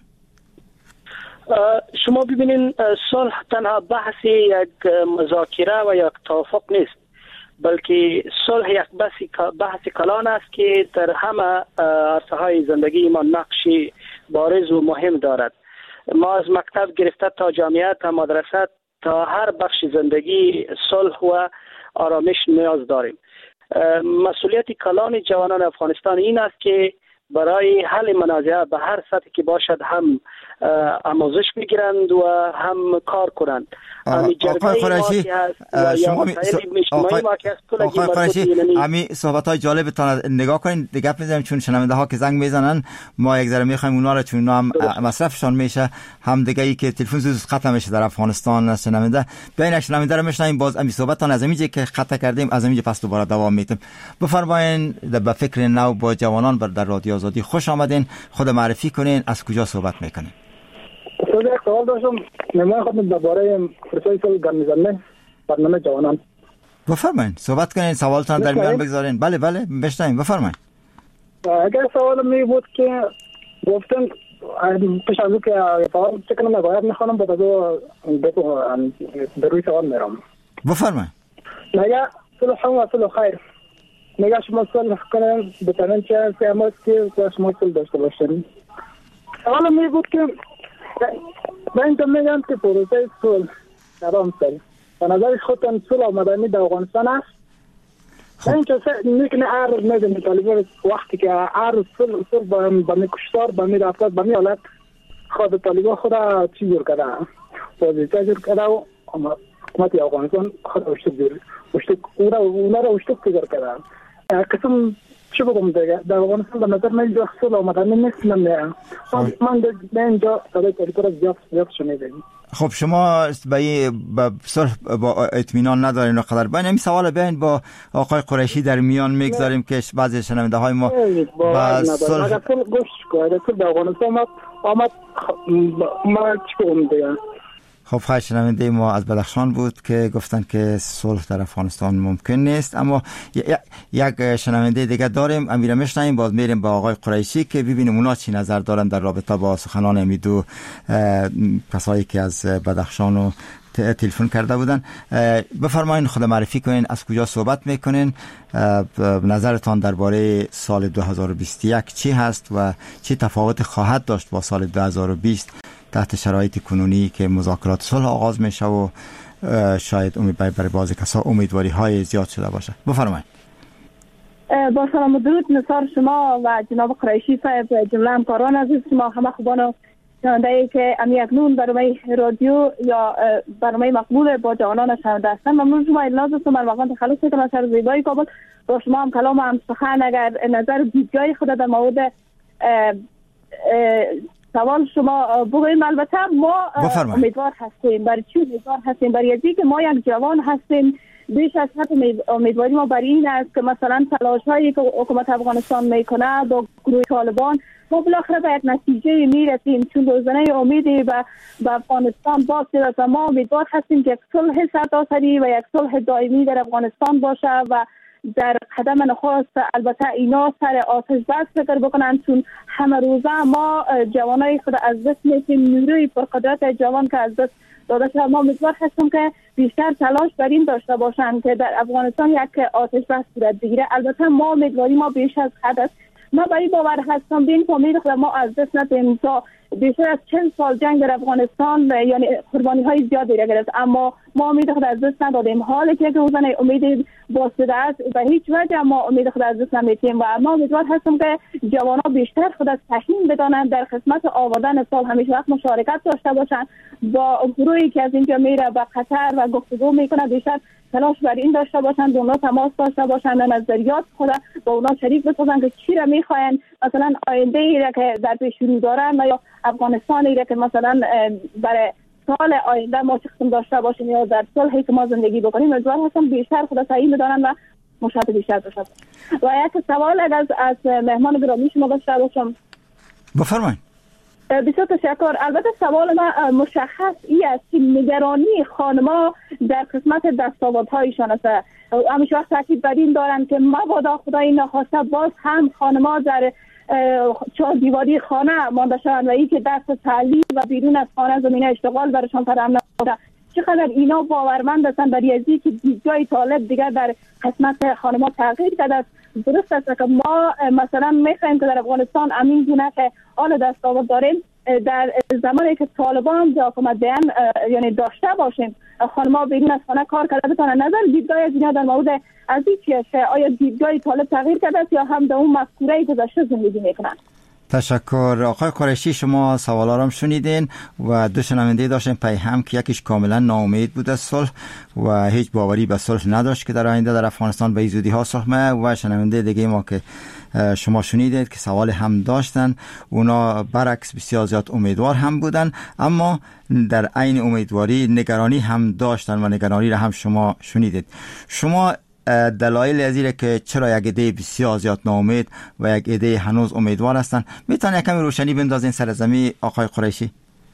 شما ببینین صلح تنها بحث یک مذاکره و یک توافق نیست، بلکه صلح یک بحث کلان است که در همه عرصه های زندگی ما نقشی بارز و مهم دارد. ما از مکتب گرفته تا جامعه تا مدرسه تا هر بخش زندگی صلح و آرامش نیاز داریم. مسئولیت کلان جوانان افغانستان این است که برای حل منازعه به هر سطحی که باشد هم آموزش بگیرند و هم کار کنند. آقای قریشی شما آقای قریشی امی صحبت‌های جالبتان نگاه کنید، دیگه می‌ذاریم چون شنونده ها که زنگ میزنن ما یک ذره می‌خوایم اونا رو چون هم مصرفشان میشه، هم دیگه ای که تلفن زود ختم میشه در افغانستان شنونده ببین شنونده رو میشنیم. باز امی صحبتان از امیجی که خطا کردیم از امیجی پس دوباره دوام میدیم. بفرمایید به فکر نو با جوانان بر در رادیو آزادی خوش آمدین. خود معرفی کنین، از کجا صحبت میکنین؟ خود یک سوال داشتم، نمای خود درباره پروسه صلح گرمیزنه برنامه جوانان. بفرمایید صحبت کنین، سوالتان در میان بگذارین. بله بله بشنویم، بفرمایید. اگر سوال می بود که گفتن پیش از او که سوال چه کنم باید میخوانم بعد از او به روی سوال میرم. بفرمایید. نگه صلح و صلح خیر، نگه شما صلح کنن بتنین چه سیامات که شما صلح داشته باشین. سوال می بود که من اینجا میگم که پروسه صلح نرام سل به نظر خودتان صلح مدنی در افغانستان است؟ اینجا میکنه هر میدن طالبان وقتی که هر سر سر با می کشتار با می افراد با می حالت خود طالبان خدا چی جور کرده پوزیشن جور کرده و حکومت افغانستان خدا وشتک جور وشتک اونا اونا رو وشتک جور کرده قسم چه بگم دیگه در افغانستان به نظر من اینجا خصوص آمدنی نیست من من به اینجا صدای تریتور زیاد زیاد شنیدیم. خب شما به با صلح با اطمینان ندارین و قدر باید این سوال بیاین با آقای قریشی در میان میگذاریم که بعضی شنونده های ما با صلح اگر صلح گوش کنه صلح به افغانستان آمد ما چی بگم دیگه. خب خواهش شنونده ما از بدخشان بود که گفتن که صلح در افغانستان ممکن نیست، اما یک شنونده دیگه داریم، امیره میشنیم باز میریم با آقای قریشی که ببینیم اونا چی نظر دارن در رابطه با سخنان امیدو کسایی که از بدخشان و تلفن کرده بودن. بفرمایین خود معرفی کنین، از کجا صحبت میکنین، نظرتان درباره سال دو هزار و بیست و یک چی هست و چی تفاوت خواهد داشت با سال دو هزار و بیست تحت شرایط کنونی که مذاکرات صلح آغاز میشه و شاید امید برای بعضی کسا امیدواری های زیاد شده باشه. بفرمایید. با سلام و درود نثار شما و جناب قریشی صاحب، جمله همکاران عزیز شما، همه خوبان و شنونده‌ای که امی اکنون برنامه رادیو یا برنامه مقبول با جوانان شنونده هستن. ممنون شما اجازه دادید من واقعا تخلص کنم از شهر زیبای کابل با شما هم کلام هم سخن اگر نظر دیدگاه خود در مورد سوال شما بگوییم. البته ما امیدوار هستیم. برای چی امیدوار هستیم؟ برای اینکه ما یک جوان هستیم. بیش از حد امیدواری ما برای این است که مثلا تلاش هایی که حکومت افغانستان میکنه با گروه طالبان ما بالاخره به یک نتیجه میرسیم، چون روزنه امیدی به افغانستان باز شده و ما امیدوار هستیم که یک صلح سرتاسری و یک صلح دائمی در افغانستان باشه و در قدم نخست البته اینا سر آتش بس فکر بکنن، چون همه روزه ما جوانای خود از دست میتیم، نیروی پرقدرت جوان که از دست داده شد. ما امیدوار هستم که بیشتر تلاش بر این داشته باشن که در افغانستان یک آتش بس صورت بگیره. البته ما امیدواری ما بیش از حد است. ما برای باور هستم به این امید خود ما از دست ندیم. تا بیشتر از چند سال جنگ در افغانستان یعنی قربانی های زیادی را گرفت، اما ما امید خود از دست ندادیم. حالی که روزن امید باسته است به هیچ وجه ما امید خود از دست نمیتیم و ما امیدوار هستم که جوانان بیشتر خود از تحسین بدانند، در خدمت آوردن سال همیشه وقت مشارکت داشته باشند، با گروهی که از اینجا میره به قطر و گفتگو میکنه بیشتر تلاش بر این داشته باشند، با اونا تماس داشته باشند، نظریات خود با اونا شریک بسازند که چی را میخواین، مثلا آینده ای را که در پیش رو دارن یا افغانستان ای را که مثلا برای سال آینده ما چه قسم داشته باشیم یا در صلحی که ما زندگی بکنیم. امیدوار هستم بیشتر خود صحیح بدانند و مشارکت بیشتر داشته باشند. و یک سوال اگر از از مهمان گرامی شما داشته باشم. بفرمایید. بسیار تشکر. البته سوال ما مشخص ای است که نگرانی خانما در قسمت دستاوردهایشان است. همیشه وقت تاکید بر این دارند که مبادا خدای نخواسته باز هم خانما در چهار دیواری خانه مانده شوند و ای که دست تعلیم و بیرون از خانه زمینه اشتغال برشان فراهم نشده. چقدر اینا باورمند هستند برای ازی که جای طالب دیگر در قسمت خانما تغییر کرده است. درست است که ما مثلا میخوایم که در افغانستان امین گونه که آل دستاورد داریم در زمانی که طالبان جا حکومت بیان یعنی داشته باشیم خانما بیرون از خانه کار کرده بتانن. نظر دیدگاه از اینا در مورد از این چیه؟ آیا دیدگاه طالب تغییر کرده است یا هم در اون مفکوره گذشته زندگی میکنن؟ تشکر. آقای قریشی شما سوالا را شنیدین و دو شنونده داشتیم پی هم که یکیش کاملا ناامید بود از صلح و هیچ باوری به صلح نداشت که در آینده در افغانستان به زودی ها صلح میشه، و شنونده دیگه ما که شما شنیدید که سوال هم داشتن اونا برعکس بسیار زیاد امیدوار هم بودن، اما در عین امیدواری نگرانی هم داشتن و نگرانی را هم شما شنیدید. شما دلایل ازیره که چرا یک عده بسیار زیاد ناامید و یک عده هنوز امیدوار هستن میتونه کمی روشنی بندازین سر زمین آقای قریشی؟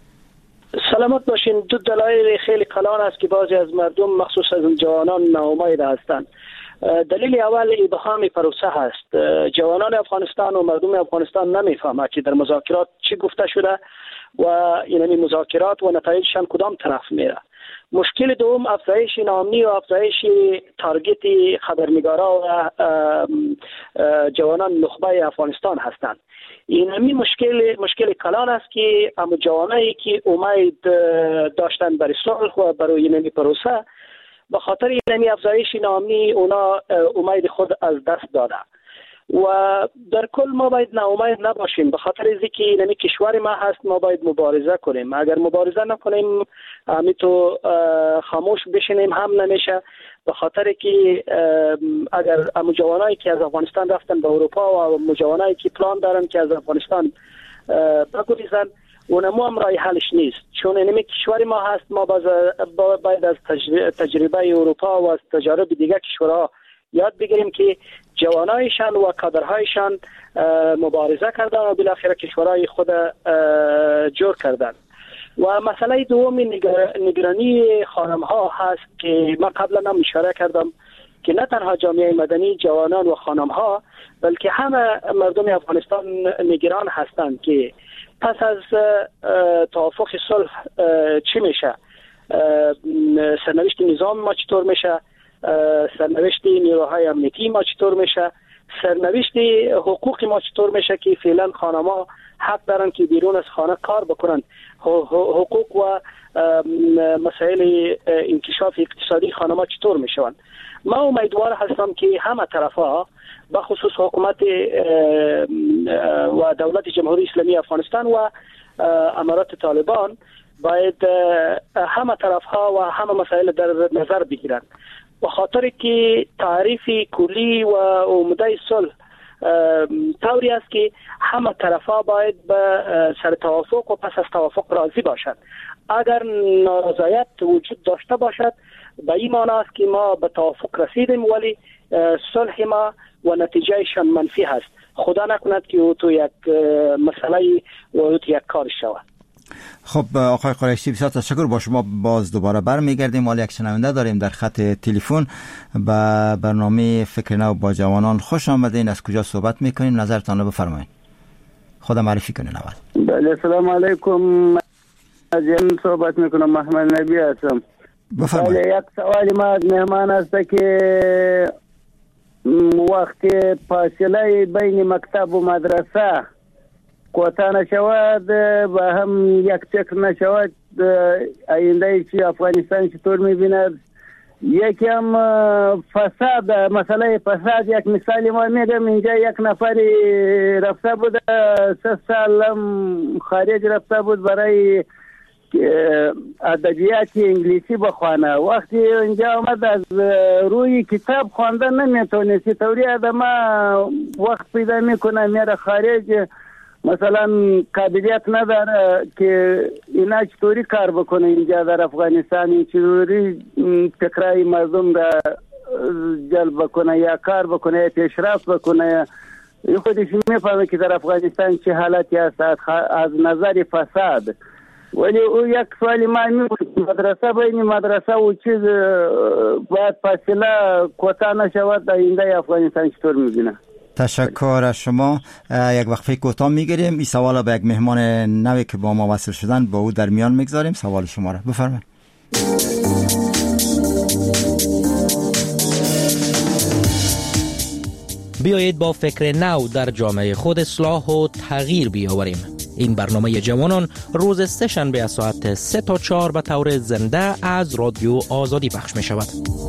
سلامت باشین. دو دلایل خیلی کلان است که بعضی از مردم مخصوص از جوانان ناامید هستند. دلیل اول ابهام پروسه هست. جوانان افغانستان و مردم افغانستان نمیفهمند که در مذاکرات چی گفته شده و یعنی مذاکرات و نتایجشان کدام طرف میره. مشکل دوم افزایش ناامنی و افزایش تارگت خبرنگارا و جوانان نخبه افغانستان هستند. این همی مشکل مشکل کلان است که اما جوانایی که امید داشتن برای صلح و برای یعنی پروسه به خاطر اینمی افزایش ناامنی اونا امید خود از دست داده و در کل ما باید ناامید نباشیم، به خاطر اینکه اینمی کشور ما هست ما باید مبارزه کنیم. اگر مبارزه نکنیم همین تو خاموش بشینیم هم نمیشه، به خاطر که اگر مجوانایی که از افغانستان رفتن به اروپا و مجوانایی که پلان دارن که از افغانستان بگریزن اونمو هم رای حلش نیست، چون اینمی کشور ما هست. ما باید از تجربه اروپا و از تجارب دیگه کشورها یاد بگیریم که جوانایشان و کادرهایشان مبارزه کردن و بالاخره کشورهای خود جور کردن. و مسئله دوم نگرانی خانم ها هست که من قبلا هم اشاره کردم که نه تنها جامعه مدنی، جوانان و خانم ها، بلکه همه مردم افغانستان نگران هستند که پس از توافق صلح چی میشه، سرنوشت نظام ما چطور میشه، سرنوشت نیروهای امنیتی ما چطور میشه، سرنوشت حقوق ما چطور میشه که فعلا خانم‌ها حق دارن که بیرون از خانه کار بکنن، حقوق و مسائل انکشاف اقتصادی خانم‌ها چطور میشون. ما امیدوار هستم که همه طرف‌ها به خصوص حکومت و دولت جمهوری اسلامی افغانستان و امارات طالبان باید همه طرف‌ها و همه مسائل در نظر بگیرن، به خاطر که تعریف کلی و عمده صلح طوری است که همه طرفا باید به سر توافق و پس از توافق راضی باشد. اگر نارضایت وجود داشته باشد به این معنی است که ما به توافق رسیدیم ولی صلح ما و نتیجهشان منفی هست. خدا نکند که او تو یک مسئله و او تو یک کار شود. خب آقای قریشی بسیار تشکر. با شما باز دوباره برمیگردیم. مال یک شنونده داریم در خط تلفن. به برنامه فکر نو با جوانان خوش آمدین. از کجا صحبت میکنین؟ نظرتان رو بفرمایید. خدا معرفی کنین اول. بله السلام علیکم. از این صحبت میکنم، محمد نبی هستم. بفرمایید. بله یک سوالی ما از مهمان است که وقتی فاصله بین مکتب و مدرسه کوتا نشود و هم یک فکر نشود، آینده چی افغانستان چطور میبیند؟ یکی هم فساد، مسئله فساد. یک مثالی ما میگم، اینجا یک نفری رفته بود سه سال خارج رفته بود برای ادبیات انگلیسی بخوانه. وقتی اینجا آمد از روی کتاب خواندن نمیتونه، چطوری آدم وقت پیدا میکنه میره خارج، مثلا قابلیت نداره که اینا چطوری کار بکنه اینجا در افغانستان، چطوری فکرای مردم را جلب بکنه یا کار بکنه یا پیشرفت بکنه. خودش میفهمه که در افغانستان چه حالتی هست از نظر فساد. ولی او یک سوالی ما میگوید مدرسه بین مدرسه و چیز باید فاصله کوتاه نشود، آینده افغانستان چطور میبینه؟ تشکر از شما. یک وقفه کوتاه میگیریم. این سوال به یک مهمان نوی که با ما وصل شدن با او در میان میگذاریم. سوال شما را بفرمایید. بیایید با فکر نو در جامعه خود اصلاح و تغییر بیاوریم. این برنامه جوانان روز سه شنبه از ساعت سه تا چهار به طور زنده از رادیو آزادی پخش می شود.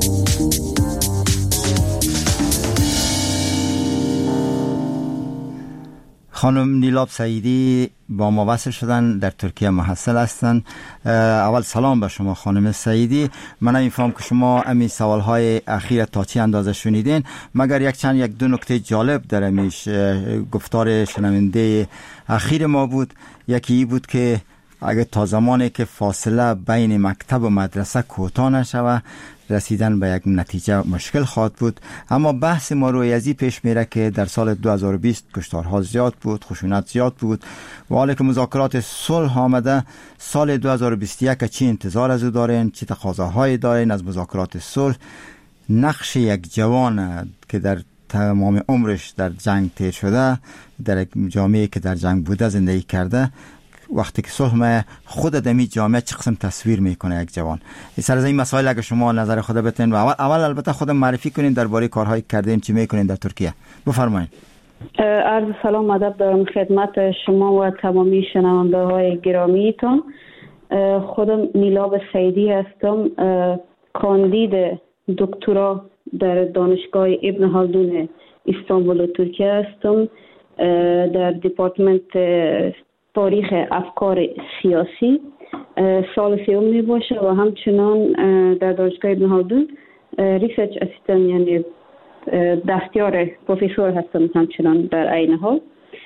خانم نیلاب سعیدی با ما وصل شدن، در ترکیه محصل هستند. اول سلام به شما خانم سعیدی. من نمی‌فهم که شما امی سوالهای اخیر تا چه اندازه شنیدین، مگر یک چند یک دو نکته جالب در امیش گفتار شنونده اخیر ما بود. یکی ای بود که اگه تا زمانی که فاصله بین مکتب و مدرسه کوتاه نشود رسیدن به یک نتیجه مشکل خواهد بود. اما بحث ما روی ازی پیش میره که در سال دو هزار و بیست کشتارها زیاد بود، خشونت زیاد بود و حالا که مذاکرات صلح آمده، سال دو هزار و بیست و یک چی انتظار از او دارین، چی تقاضاهایی دارین از مذاکرات صلح؟ نقش یک جوان که در تمام عمرش در جنگ تیر شده، در یک جامعه که در جنگ بوده زندگی کرده، وقتی که صلح خود دمی جامعه چه قسم تصویر میکنه یک جوان؟ سر از این مسائل اگه شما نظر خود بتین و اول, اول البته خودم معرفی کنین درباره کارهایی کردین چی میکنین در ترکیه. بفرمایید. عرض سلام ادب دارم خدمت شما و تمامی شنونده های گرامیتون. خودم نیلاب سعیدی هستم، کاندید دکترا در دانشگاه ابن خلدون استانبول ترکیه هستم. در دپارتمنت تاریخ افکار سیاسی سال سوم می باشه و همچنان در دانشگاه ابن خلدون ریسرچ اسیستنت یعنی دستیار پروفسور هستم همچنان در عین حال.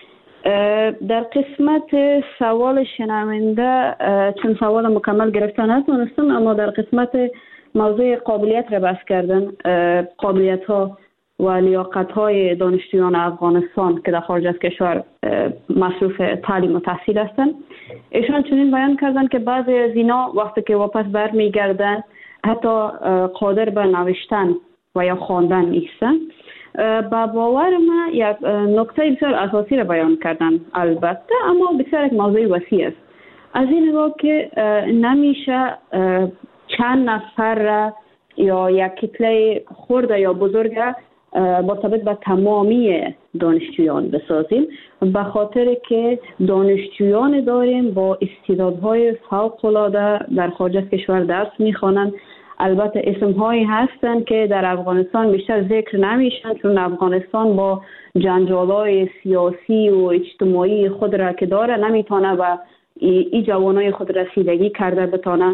در قسمت سوال شنونده چون سوال مکمل گرفتن نتونستم، اما در قسمت موضوع قابلیت را بحث کردن، قابلیت ها و لیاقت های دانشجویان افغانستان که در خارج از کشور مصروف تعلیم و تحصیل هستند، ایشان چنین بیان کردن که بعضی از اینا وقتی که واپس برمیگردن حتی قادر به نوشتن و یا خواندن نیستن. با باور ما یک نکته بسیار اساسی را بیان کردن، البته اما بسیار یک موضوع وسیع است. از این نگاه که نمیشه چند نفر را یا یک کتله خرد یا بزرگ مرتبط به تمامی دانشجویان بسازیم، به خاطر که دانشجویان داریم با استعدادهای فوق‌العاده در خارج از کشور درس میخوانند. البته اسمهایی هستند که در افغانستان بیشتر ذکر نمیشن چون افغانستان با جنجالای سیاسی و اجتماعی خود را که داره نمیتونه و ای جوانای خود رسیدگی کرده بتانه.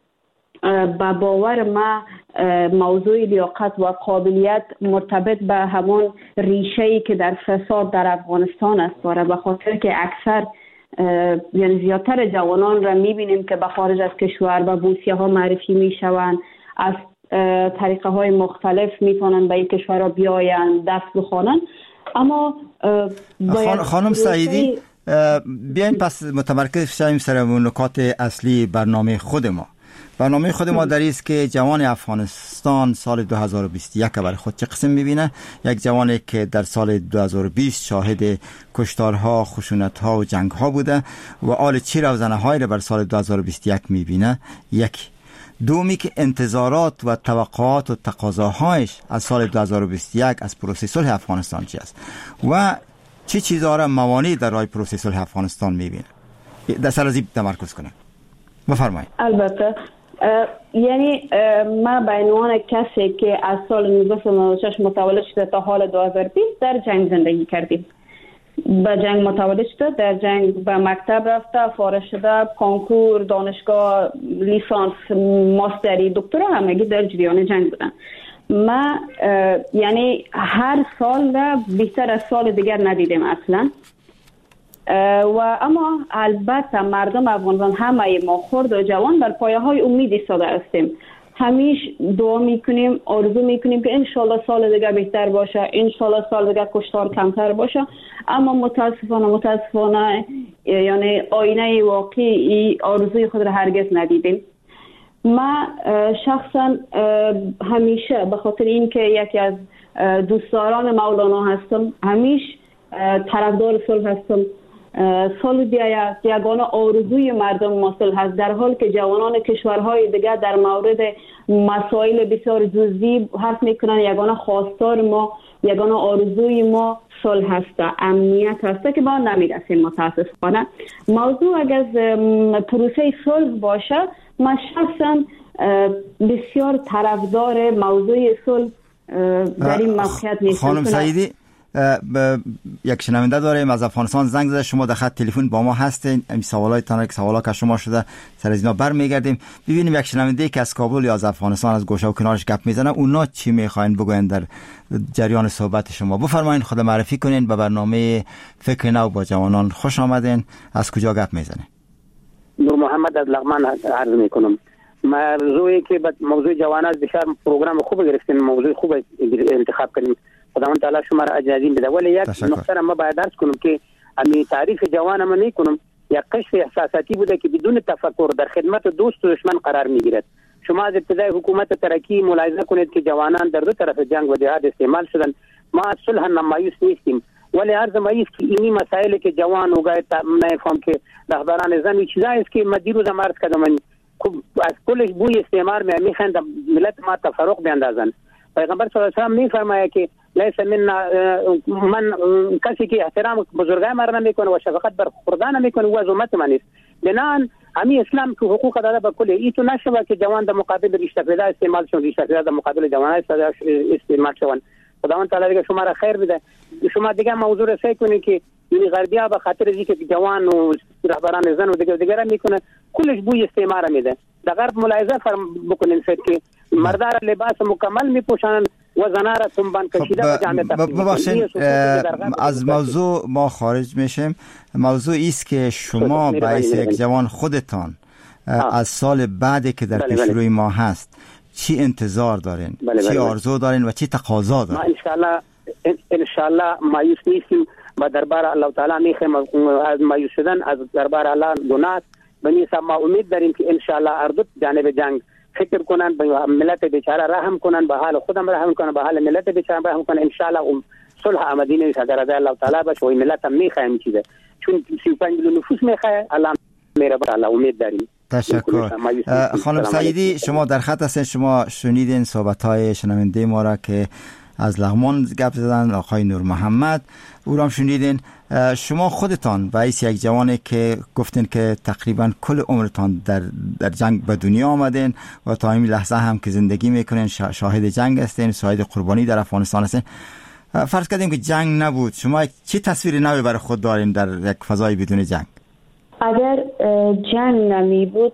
با باور ما موضوع لیاقت و قابلیت مرتبط به همون ریشه‌ای که در فساد در افغانستان است داره، به خاطر که اکثر یعنی زیادتر جوانان را میبینیم که به خارج از کشور به بورسیه ها معرفی میشوند، از طریقه های مختلف میتونن به این کشور را بیاین دست بخوانن. اما خان خانم سعیدی بیاین پس متمرکز شویم سر نکات اصلی برنامه خود ما. برنامه خود ما در است که جوان افغانستان سال دو هزار و بیست و یک برای خود چه قسم میبینه. یک جوانی که در سال دو هزار و بیست شاهد کشتارها، خشونتها و جنگها بوده و آل چی روزنه های را بر سال دو هزار و بیست و یک میبینه. یک دومی که انتظارات و توقعات و تقاضاهایش از سال دو هزار و بیست و یک از پروسه صلح افغانستان چی است و چه چیزها را موانع در راه پروسه صلح افغانستان میبینه. در سر از این تمرکز کنه. بفرمایید. البته یعنی ما به عنوان کسی که از سال نوزده نود و شش متولد شده تا حال دو هزار و بیست در جنگ زندگی کردیم. به جنگ متولد شده، در جنگ به مکتب رفته، فارغ شده، کنکور، دانشگاه، لیسانس، ماستری، دکترا همگی در جریان جنگ بودن. ما یعنی هر سال را بیشتر از سال دیگر ندیدیم اصلا. و اما البته مردم افغانستان همه ما خرد و جوان بر پایه های امید ایستاده هستیم. همیش دعا میکنیم، آرزو میکنیم که انشالله سال دیگه بهتر باشه، انشالله سال دیگه کشتار کمتر باشه. اما متاسفانه متاسفانه یعنی آینه واقعی آرزوی خود را هرگز ندیدیم. ما شخصا همیشه به خاطر اینکه یکی از دوستداران مولانا هستم، همیش طرفدار صلح هستم. صلح بیاید یگانه آرزوی مردم ما صلح هست، در حال که جوانان کشورهای دیگر در مورد مسائل بسیار جزئی حرف میکنن. یگانه خواستار ما، یگانه آرزوی ما صلح هست، امنیت هست که با نمیرسیم متاسفانه. موضوع اگر پروسه صلح باشه، من شخصا بسیار طرفدار موضوع صلح در این موقعیت نیستم. خانم سعیدی یک شنونده داریم از افغانستان زنگ زده، شما در خط تلفن با ما هستین. این سوالایتان که سوالا که شما شده سر از اینا برمیگردیم. ببینیم یک شنونده که از کابل یا از افغانستان از گوشه و کنارش گپ میزنه، اونا چی میخواین بگوین در جریان صحبت شما. بفرمایین، خود معرفی کنین. به برنامه فکر نو با جوانان خوش آمدین. از کجا گپ میزنین؟ نور محمد از لغمان عرض میکنم. موضوعی که موضوع جوانان بسیار پروگرام خوب گرفتین، موضوع خوب انتخاب کردین. خداوند تعالی شما را اجر بده. ولی یک نکته ما باید درس کنم که امی تعریف جوان ما نکنم، یک قشر احساساتی بوده که بدون تفکر در خدمت دوست و دشمن قرار میگیرد. شما از ابتدای حکومت ترکی ملاحظه کنید که جوانان در دو طرف جنگ و جهاد استعمال شدن. ما از صلح نمایوس نیستیم، ولی عرض مایوس که اینی مسائل که جوان وگای نفهم که رهبران زن چیزایی است که ما دیروز هم عرض کردم از کلش بوی استعمار می میخوند ملت ما تفرق بیاندازن. پیغمبر صلی الله علیه و آله میفرماید که لیس من من کسی که احترام بزرگان مرا نمیکنه و شفقت بر خردان نمیکنه و از امت من است. بنان امی اسلام که حقوق داده به کل ای تو نشوه که جوان در مقابل ریشتر پیدا استعمال شون، ریشتر پیدا در مقابل جوان استعمال شون. خداوند تعالی دیگه شما را خیر بده. شما دیگه موضوع رسای کنید که این غربیا به خاطر اینکه جوان و رهبران زن و دیگه دیگه میکنه کلش بوی استعمار میده. در غرب ملاحظه فرم بکنین فکر که مردار لباس مکمل میپوشانن و زنها را تنبان کشیده به جامعه تبدیل. ببخشید از موضوع ما خارج میشیم. موضوع است که شما باعث یک جوان خودتان از سال بعدی که در پیش روی ما هست چی انتظار دارین؟ بله بله چی آرزو دارین و چی تقاضا دارین؟ ما انشاءالله انشاءالله مایوس نیستیم. با دربار الله تعالی میخوایم از مایوس شدن از دربار الله گناه بنیسا. ما امید داریم که انشاءالله اردوت جانب جنگ فکر کنن، به ملت بیچاره رحم کنن، به حال خودم رحم کنن، به حال ملت بیچاره رحم کنن. انشاءالله صلح آمدینه اگر رضای الله تعالی باشه و ملت هم میخوایم چیزه، چون سی و پنج میلیون نفوس میخواه. الله مهربان، الله امید داریم. تشکر. خانم سعیدی شما در خط هستین. شما شنیدین صحبت‌های شنونده ما را که از لغمان گپ زدن، آقای نور محمد او را شنیدین. شما خودتان باعث یک جوانی که گفتین که تقریبا کل عمرتان در در جنگ به دنیا آمدین و تا این لحظه هم که زندگی میکنین شاهد جنگ هستین، شاهد قربانی در افغانستان هستین. فرض کردیم که جنگ نبود، شما چه تصویر نوی برای خود دارین در یک فضای بدون جنگ؟ اگر جنگ نمی بود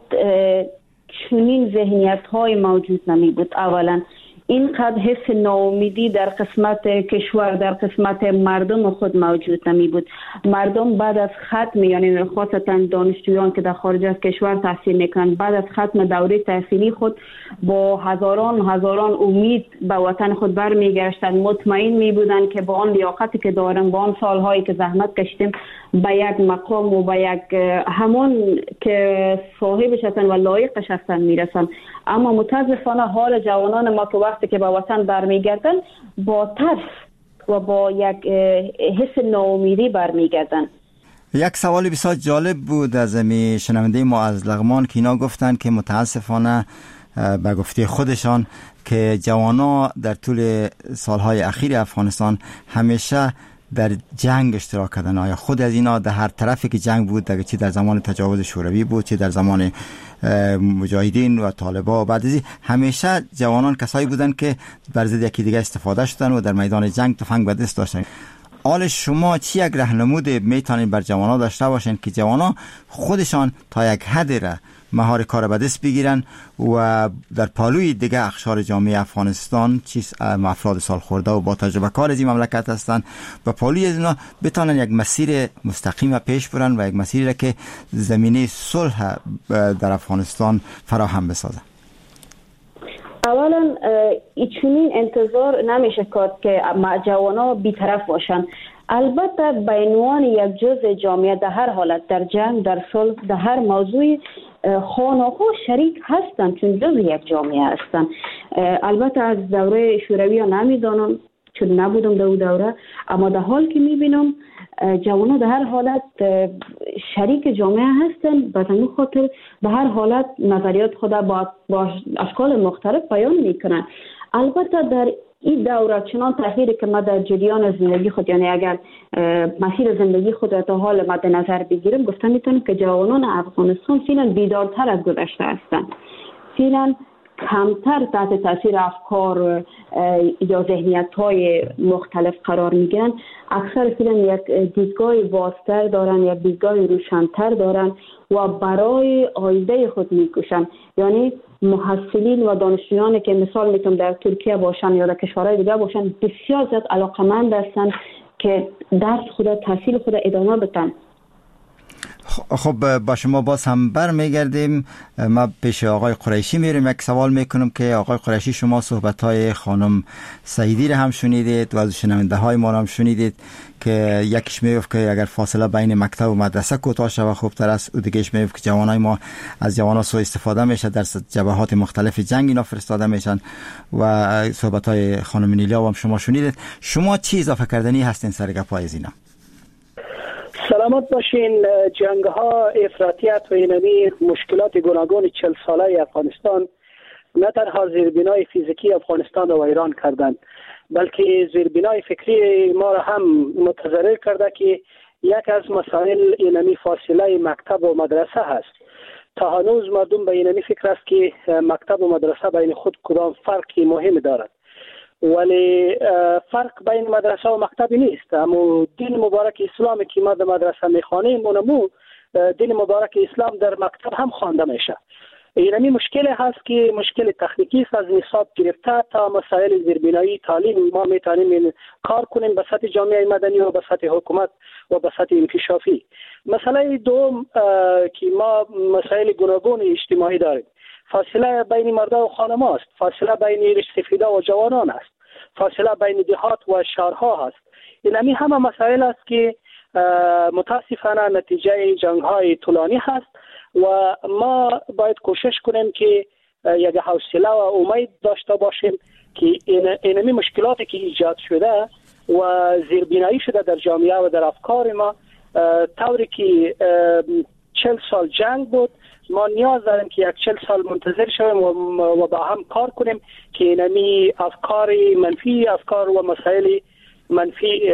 چنین ذهنیت های موجود نمی بود. اولا اینقدر حس ناامیدی در قسمت کشور، در قسمت مردم خود موجود نمی بود. مردم بعد از ختم، یعنی خاصتا دانشجویان که در خارج از کشور تحصیل میکنند، بعد از ختم دوره تحصیلی خود با هزاران هزاران امید به وطن خود برمیگشتند. مطمئن می بودند که با آن لیاقتی که دارم، با آن سالهایی که زحمت کشیدم، به یک مقام و به یک همون که صاحبش هستن و لایقش هستن میرسن. اما متاسفانه حال جوانان ما که وقتی که به وطن برمیگردن با ترس و با یک حس ناامیدی برمیگردن. یک سوال بسیار جالب بود از می شنونده ما از لغمان که اینا گفتن که متاسفانه به گفته خودشان که جوانا در طول سالهای اخیر افغانستان همیشه در جنگ اشتراک کردن. آیا خود از اینا در هر طرفی که جنگ بود، در چی در زمان تجاوز شوروی بود، چی در زمان مجاهدین و طالبان و بعد از همیشه جوانان کسایی بودن که بر ضد یکی دیگه استفاده شدن و در میدان جنگ تفنگ به دست داشتن. آل شما چی یک راهنمود میتونین بر جوانا داشته باشین که جوانا خودشان تا یک حدی را مهار کار به دست بگیرن و در پالوی دیگه اقشار جامعه افغانستان چیز افراد سالخورده و با تجربه کار از این مملکت هستن، با پالوی از اینا بتونن یک مسیر مستقیم پیش برن و یک مسیری را که زمینه صلح در افغانستان فراهم بسازن؟ اولا چنین انتظار نمیشه کرد که جوانا بی‌طرف باشن. البته به عنوان یک جزء جامعه در هر حالت، در جنگ، در صلح، در هر موضوع خانه‌ها شریک هستند، چون جزء یک جامعه هستند. البته از دوره شوروی ها نمیدانم چون نبودم در اون دوره، اما در حال که میبینم جوانان در هر حالت شریک جامعه هستند. به همین خاطر به هر حالت نظریات خود با, با اشکال مختلف بیان میکنن. البته در این دوره چنان تغییری که ما در جریان زندگی خود، یعنی اگر مسیر زندگی خود را تا حال مد نظر بگیرم، گفتم میتونم که جوانان افغانستان فعلا بیدارتر از گذشته هستند، فعلا کمتر تحت تاثیر افکار یا ذهنیت‌های مختلف قرار میگیرن. اکثر فعلا یک دیدگاه واسطر دارن، یک دیدگاه روشن‌تر دارن و برای آینده خود میکوشن. یعنی محصلین و دانشجویانی که مثال میتونم در ترکیه باشن یا در کشورهای دیگه باشن، بسیار زیاد علاقمند هستن که درس خود، تحصیل خود ادامه بدن. خب با شما باز هم بر میگردیم. ما پیش آقای قریشی میریم، یک سوال میکنم که آقای قریشی شما صحبت های خانم سعیدی را هم شنیدید و از شنونده های ما هم شنیدید که یکیش میگفت که اگر فاصله بین مکتب و مدرسه کوتاه شود خوبتر است، و دیگهش میگفت که جوانای ما از جوانا سوء استفاده میشه، در جبهات مختلف جنگ اینا فرستاده میشن و صحبت های خانم نیلیا هم شما شنیدید. شما چی اضافه کردنی هستین سر گپای از اینا؟ سلامت باشین. جنگ ها، افراطیت و اینمی مشکلات گوناگون چهل ساله افغانستان نه تنها زیربنای فیزیکی افغانستان را ویران کردند، بلکه زیربنای فکری ما را هم متضرر کرده که یک از مسائل اینمی فاصله مکتب و مدرسه هست. تا هنوز مردم به این فکر است که مکتب و مدرسه بین خود کدام فرقی مهم دارد، ولی فرق بین مدرسه و مکتب نیست. اما دین مبارک اسلام که ما در مدرسه میخوانیم اونمو دین مبارک اسلام در مکتب هم خوانده میشه. اینمی مشکل هست که مشکل تکنیکی است، از نصاب گرفته تا مسائل زیربنایی تعلیم ما میتونیم این کار کنیم به سطح جامعه مدنی و به سطح حکومت و به سطح انکشافی. مسئله دوم که ما مسائل گوناگون اجتماعی داریم، فاصله بین مرد و خانم است، فاصله بین ریش‌سفیدا و جوانان است، فاصله بین دهات و شهرها است. اینمی همه مسائل است که متاسفانه نتیجه جنگ‌های طولانی هست و ما باید کوشش کنیم که یک حوصله و امید داشته باشیم که این اینمی مشکلاتی که ایجاد شده و زیربنایی شده در جامعه و در افکار ما، طوری که چهل سال جنگ بود، ما نیاز داریم که یک چهل سال منتظر شویم و با هم کار کنیم که اینمی افکار منفی، افکار و مسائل منفی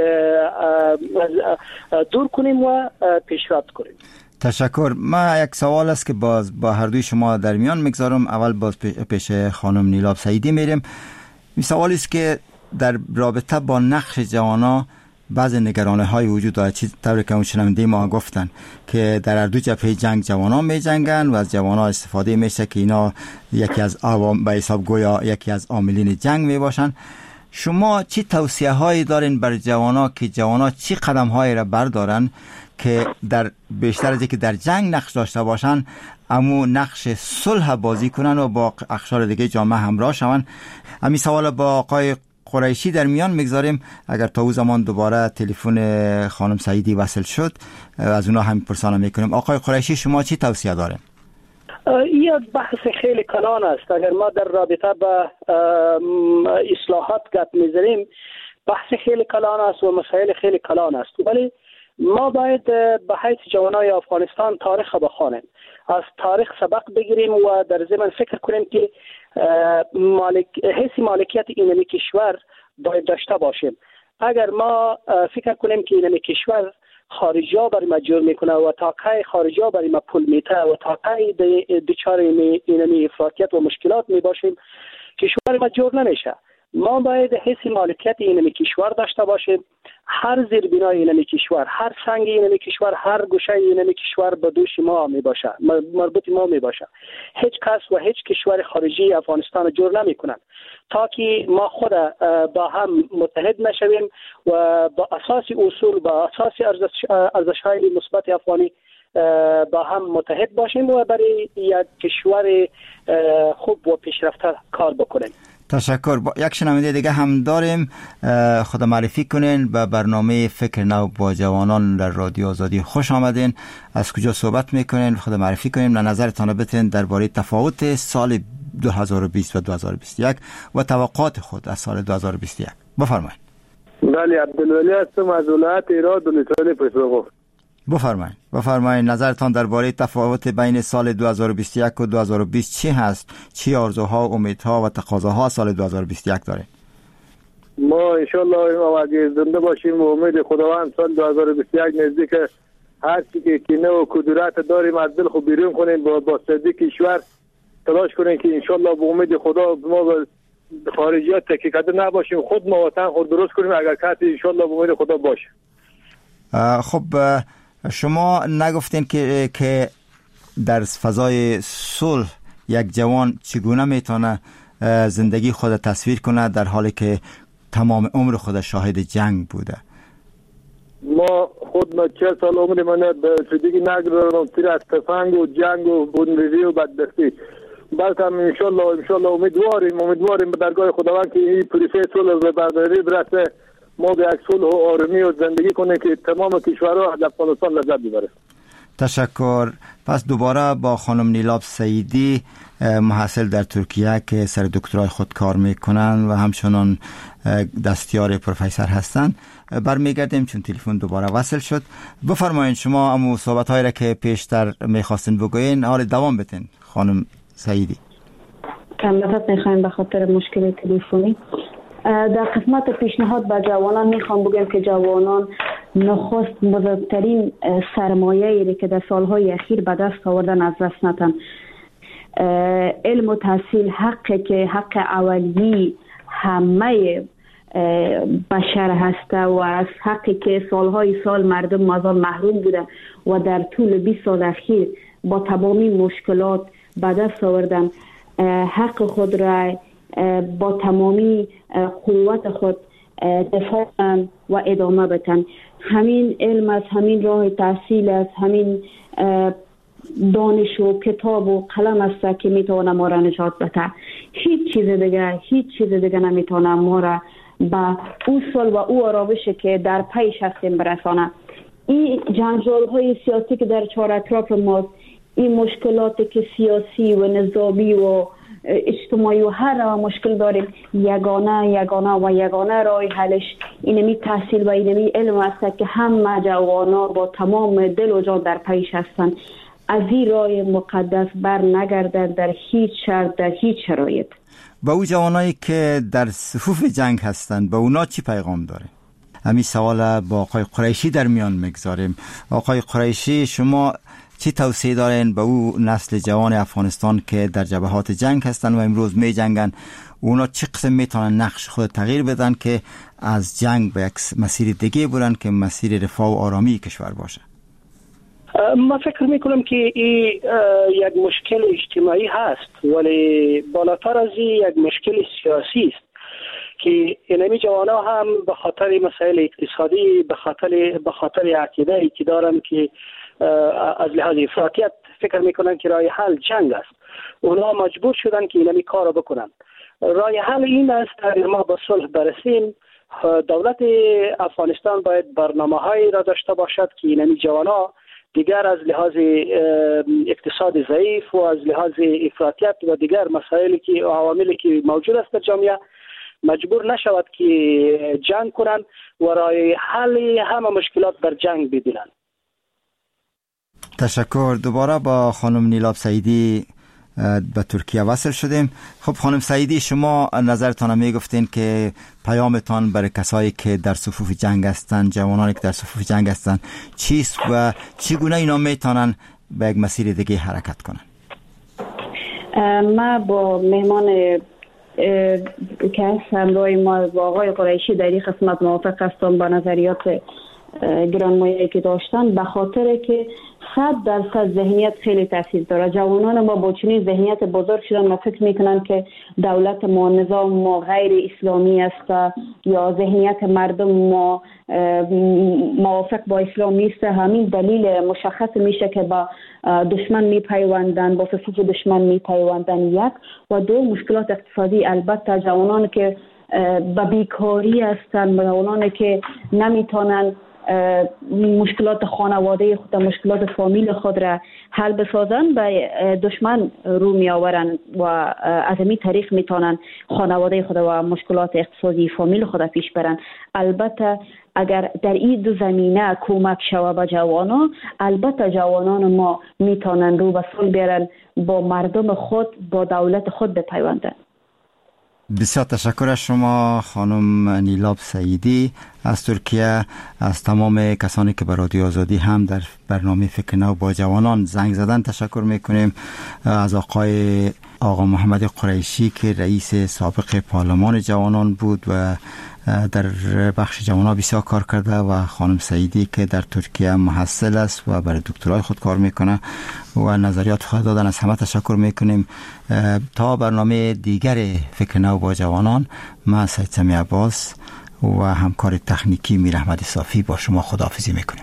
دور کنیم و پیشرفت کنیم. تشکر. ما یک سوال است که باز با هر دوی شما در میان میگذارم. اول باز پیش خانم نیلاب سعیدی میریم. این سوالی است که در رابطه با نقش جوانا بعض نگرانی های وجود دارد، چیز طوری که اون شنونده ما گفتن که در هر دو جبهه جنگ جوانان می جنگن و از جوانا استفاده میشه که اینا یکی از عوام به حساب گویا یکی از عاملین جنگ می باشن. شما چی توصیه هایی دارین بر جوانا که جوانا چی قدم هایی را بردارن که در بیشتر از اینکه در جنگ نقش داشته باشن اما نقش صلح بازی کنن و با اقشار دیگه جامعه همراه شون؟ همین سوال با آقای قریشی در میان میگذاریم. اگر تا او زمان دوباره تلفن خانم سعیدی وصل شد از اونا هم پرسانه میکنیم. آقای قریشی شما چی توصیه دارین؟ این بحث خیلی کلان است. اگر ما در رابطه با اصلاحات گپ میذاریم بحث کلی کلان است و مسائل خیلی کلان است، ولی ما باید به حیث جوانای افغانستان تاریخ بخوانیم، از تاریخ سبق بگیریم و در ضمن فکر کنیم که مالک حیث مالکیت اینمی کشور باید داشته باشیم. اگر ما فکر کنیم که اینمی کشور خارجی ها برای ما جور میکنه و تاقای خارجی ها برای ما پول میته و تاقای دچار اینمی افراطیت و مشکلات میباشیم، کشور ما جور نمیشه. ما باید حس مالکیت اینمی کشور داشته باشیم. هر زیربنای اینمی کشور، هر سنگ اینمی کشور، هر گوشه اینمی کشور به دوش ما می باشه، مربوط ما می باشه. هیچ کس و هیچ کشور خارجی افغانستان جور نمی کنند تا که ما خود با هم متحد نشویم و با اساس اصول، با اساس ارزش‌های مثبت افغانی با هم متحد باشیم و برای یک کشور خوب و پیشرفته کار بکنیم. تشکر. با یک شنونده دیگه هم داریم. خود معرفی کنین به برنامه فکر نو با جوانان در رادیو آزادی. خوش آمدین. از کجا صحبت میکنین؟ خود معرفی کنین و نظرتان بتین درباره تفاوت سال دو هزار و بیست و دو هزار و بیست و یک و توقعات خود از سال دو هزار و بیست و یک. بفرمایید. بله، عبدالولی هستم از ولایت ایراد ولسوالی پشتوغو. بفرمایید. بفرمایید نظرتان درباره تفاوت بین سال دو هزار و بیست و یک و دو هزار و بیست چی هست؟ چی آرزوها، امیدها و تقاضاها سال دو هزار و بیست و یک داره؟ ما ان شاء الله اگه زنده باشیم و امید خداوند سال دو هزار و بیست و یک نزدیک هر چی که کینه و کدورت داریم از دل خود بیرون کنیم، با با صدی کشور تلاش کنیم که ان شاء الله به امید خدا ما به خارجیات تکیه کرده نباشیم، خود ما وطن خود درست کنیم. اگر کسی ان شاء الله به امید خدا باشه. خب شما نگفتین که که در فضای صلح یک جوان چگونه میتونه زندگی خود تصویر کنه در حالی که تمام عمر خود شاهد جنگ بوده؟ ما خود ما چه سال عمر من به زندگی نگذارم تیر از تفنگ و جنگ و بندری و بدبختی، بلکه ان شاء الله ان شاء الله امیدواریم امیدواریم به درگاه خداوند که این پروسه صلح به برداری برسه، ما به یک صلح و آرامی و زندگی کنیم که تمام کشورها از افغانستان لذت ببره. تشکر. پس دوباره با خانم نیلاب سعیدی محصل در ترکیه که سر دکترای خود کار میکنن و همچنان دستیار پروفسور هستن برمیگردیم چون تلفن دوباره وصل شد. بفرمایید شما امو صحبت هایی را که پیشتر میخواستین بگوین حال دوام بتین. خانم سعیدی. کم لطف میخوایم به خاطر مشکل تلفنی. در قسمت پیشنهاد به جوانان میخوام بگم که جوانان نخست بزرگترین سرمایه‌ای که در سالهای اخیر به دست آوردن از دست ندن. علم و تحصیل حقی که حق اولیه همه بشر هسته و از حقی که سالهای سال مردم از آن محروم بوده و در طول بیست سال اخیر با تمامی مشکلات به دست آوردن، حق خود را با تمامی قوت خود دفاع کنند و ادامه بدن. همین علم از، همین راه تحصیل از، همین دانش و کتاب و قلم است که میتونه ما را نجات بده. هیچ چیز دیگه هیچ چیز دیگه نمیتونه ما را به او سال و او آرامشی که در پیش هستیم برسانه. این جنجال های سیاسی که در چهار اطراف ماست، این مشکلاتی که سیاسی و نظامی و اجتماعی و هر مشکل داریم، یگانه یگانه و یگانه راه حلش اینمی تحصیل و اینمی علم است که همه جوانا با تمام دل و جان در پیش هستند. از این راه مقدس بر نگردن در هیچ شرط، در هیچ شرایط. با او جوانایی که در صفوف جنگ هستند به اونا چی پیغام داره؟ همین سوال با آقای قریشی در میان میگذاریم. آقای قریشی، شما چی توصیه دارین به او نسل جوان افغانستان که در جبهات جنگ هستن و امروز می جنگن؟ اونا چه قسم میتونن نقش خود تغییر بدن که از جنگ به یک مسیر دیگه برن که مسیر رفاه و آرامی کشور باشه؟ ما فکر میکنم که این یک مشکل اجتماعی هست، ولی بالاتر از این یک مشکل سیاسی است که اینمی جوانا هم به خاطر مسائل اقتصادی، به خاطر به خاطر عقیده ای که دارن که از لحاظ افراطیت فکر میکنن که راه حل جنگ است، اونا مجبور شدن که اینمی کارو بکنن. راه حل این است اگر ما به صلح برسیم، دولت افغانستان باید برنامه‌هایی را داشته باشد که اینمی جوانا دیگر از لحاظ اقتصاد ضعیف و از لحاظ افراطیت و دیگر مسائلی که عواملی که موجود است در جامعه مجبور نشود که جنگ کنند و راه حل همه مشکلات در جنگ ببینند. تشکر. دوباره با خانم نیلاب سعیدی به ترکیه وصل شدیم. خب خانم سعیدی، شما نظرتان میگفتین که پیامتان برای کسایی که در صفوف جنگ هستند، جوانانی که در صفوف جنگ هستند چیست و چگونه اینا میتونن به یک مسیر دیگه حرکت کنن؟ ما با مهمان که همراه ما با آقای قریشی در این قسمت موافق هستم با نظریات گرانمایه‌ای که داشتن، به خاطر که صد درصد ذهنیت خیلی تاثیر داره. جوانان ما با چنین ذهنیت بزرگ شدن و فکر میکنن که دولت ما، نظام ما غیر اسلامی است یا ذهنیت مردم ما موافق با اسلام نیست. همین دلیل مشخص میشه که با دشمن میپیوندن، با صفوف دشمن میپیوندن. یک و دو، مشکلات اقتصادی. البته جوانان که به بیکاری هستن، جوانان که نمیتونن مشکلات خانواده خود، مشکلات فامیل خود را حل بسازن، به دشمن رو می آورن و از این طریق میتونن خانواده خود و مشکلات اقتصادی فامیل خود پیش برن. البته اگر در این دو زمینه کمک شوه به جوانان، البته جوانان ما میتونن رو به صلح بیارن، با مردم خود، با دولت خود بپیوندن. بسیار تشکر از شما خانم نیلاب سعیدی از ترکیه. از تمام کسانی که به رادیو آزادی هم در برنامه فکر نو با جوانان زنگ زدن تشکر میکنیم. از آقای آقا محمد قریشی که رئیس سابق پارلمان جوانان بود و در بخش جوانان بسیار کار کرده و خانم سعیدی که در ترکیه محصل است و برای دکترای خود کار میکنه و نظریات خود دادن. از همه تشکر میکنیم. تا برنامه دیگر فکر نو با جوانان، من سید سمی عباس و همکار تکنیکی میر احمد صافی با شما خداحافظی میکنیم.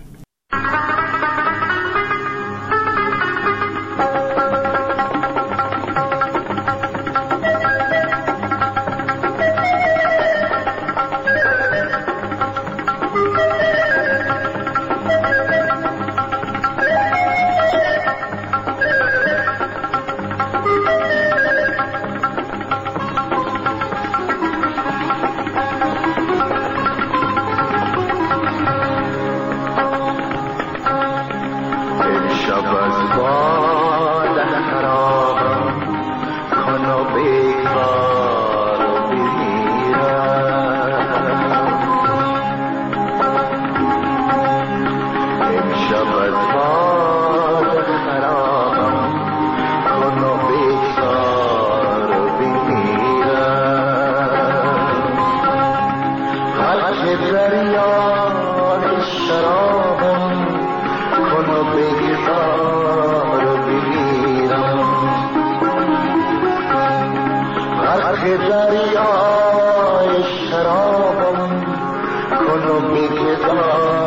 دریای شرابم کن و بگذار و بگیرم غرق دریای شرابم کن و بگذار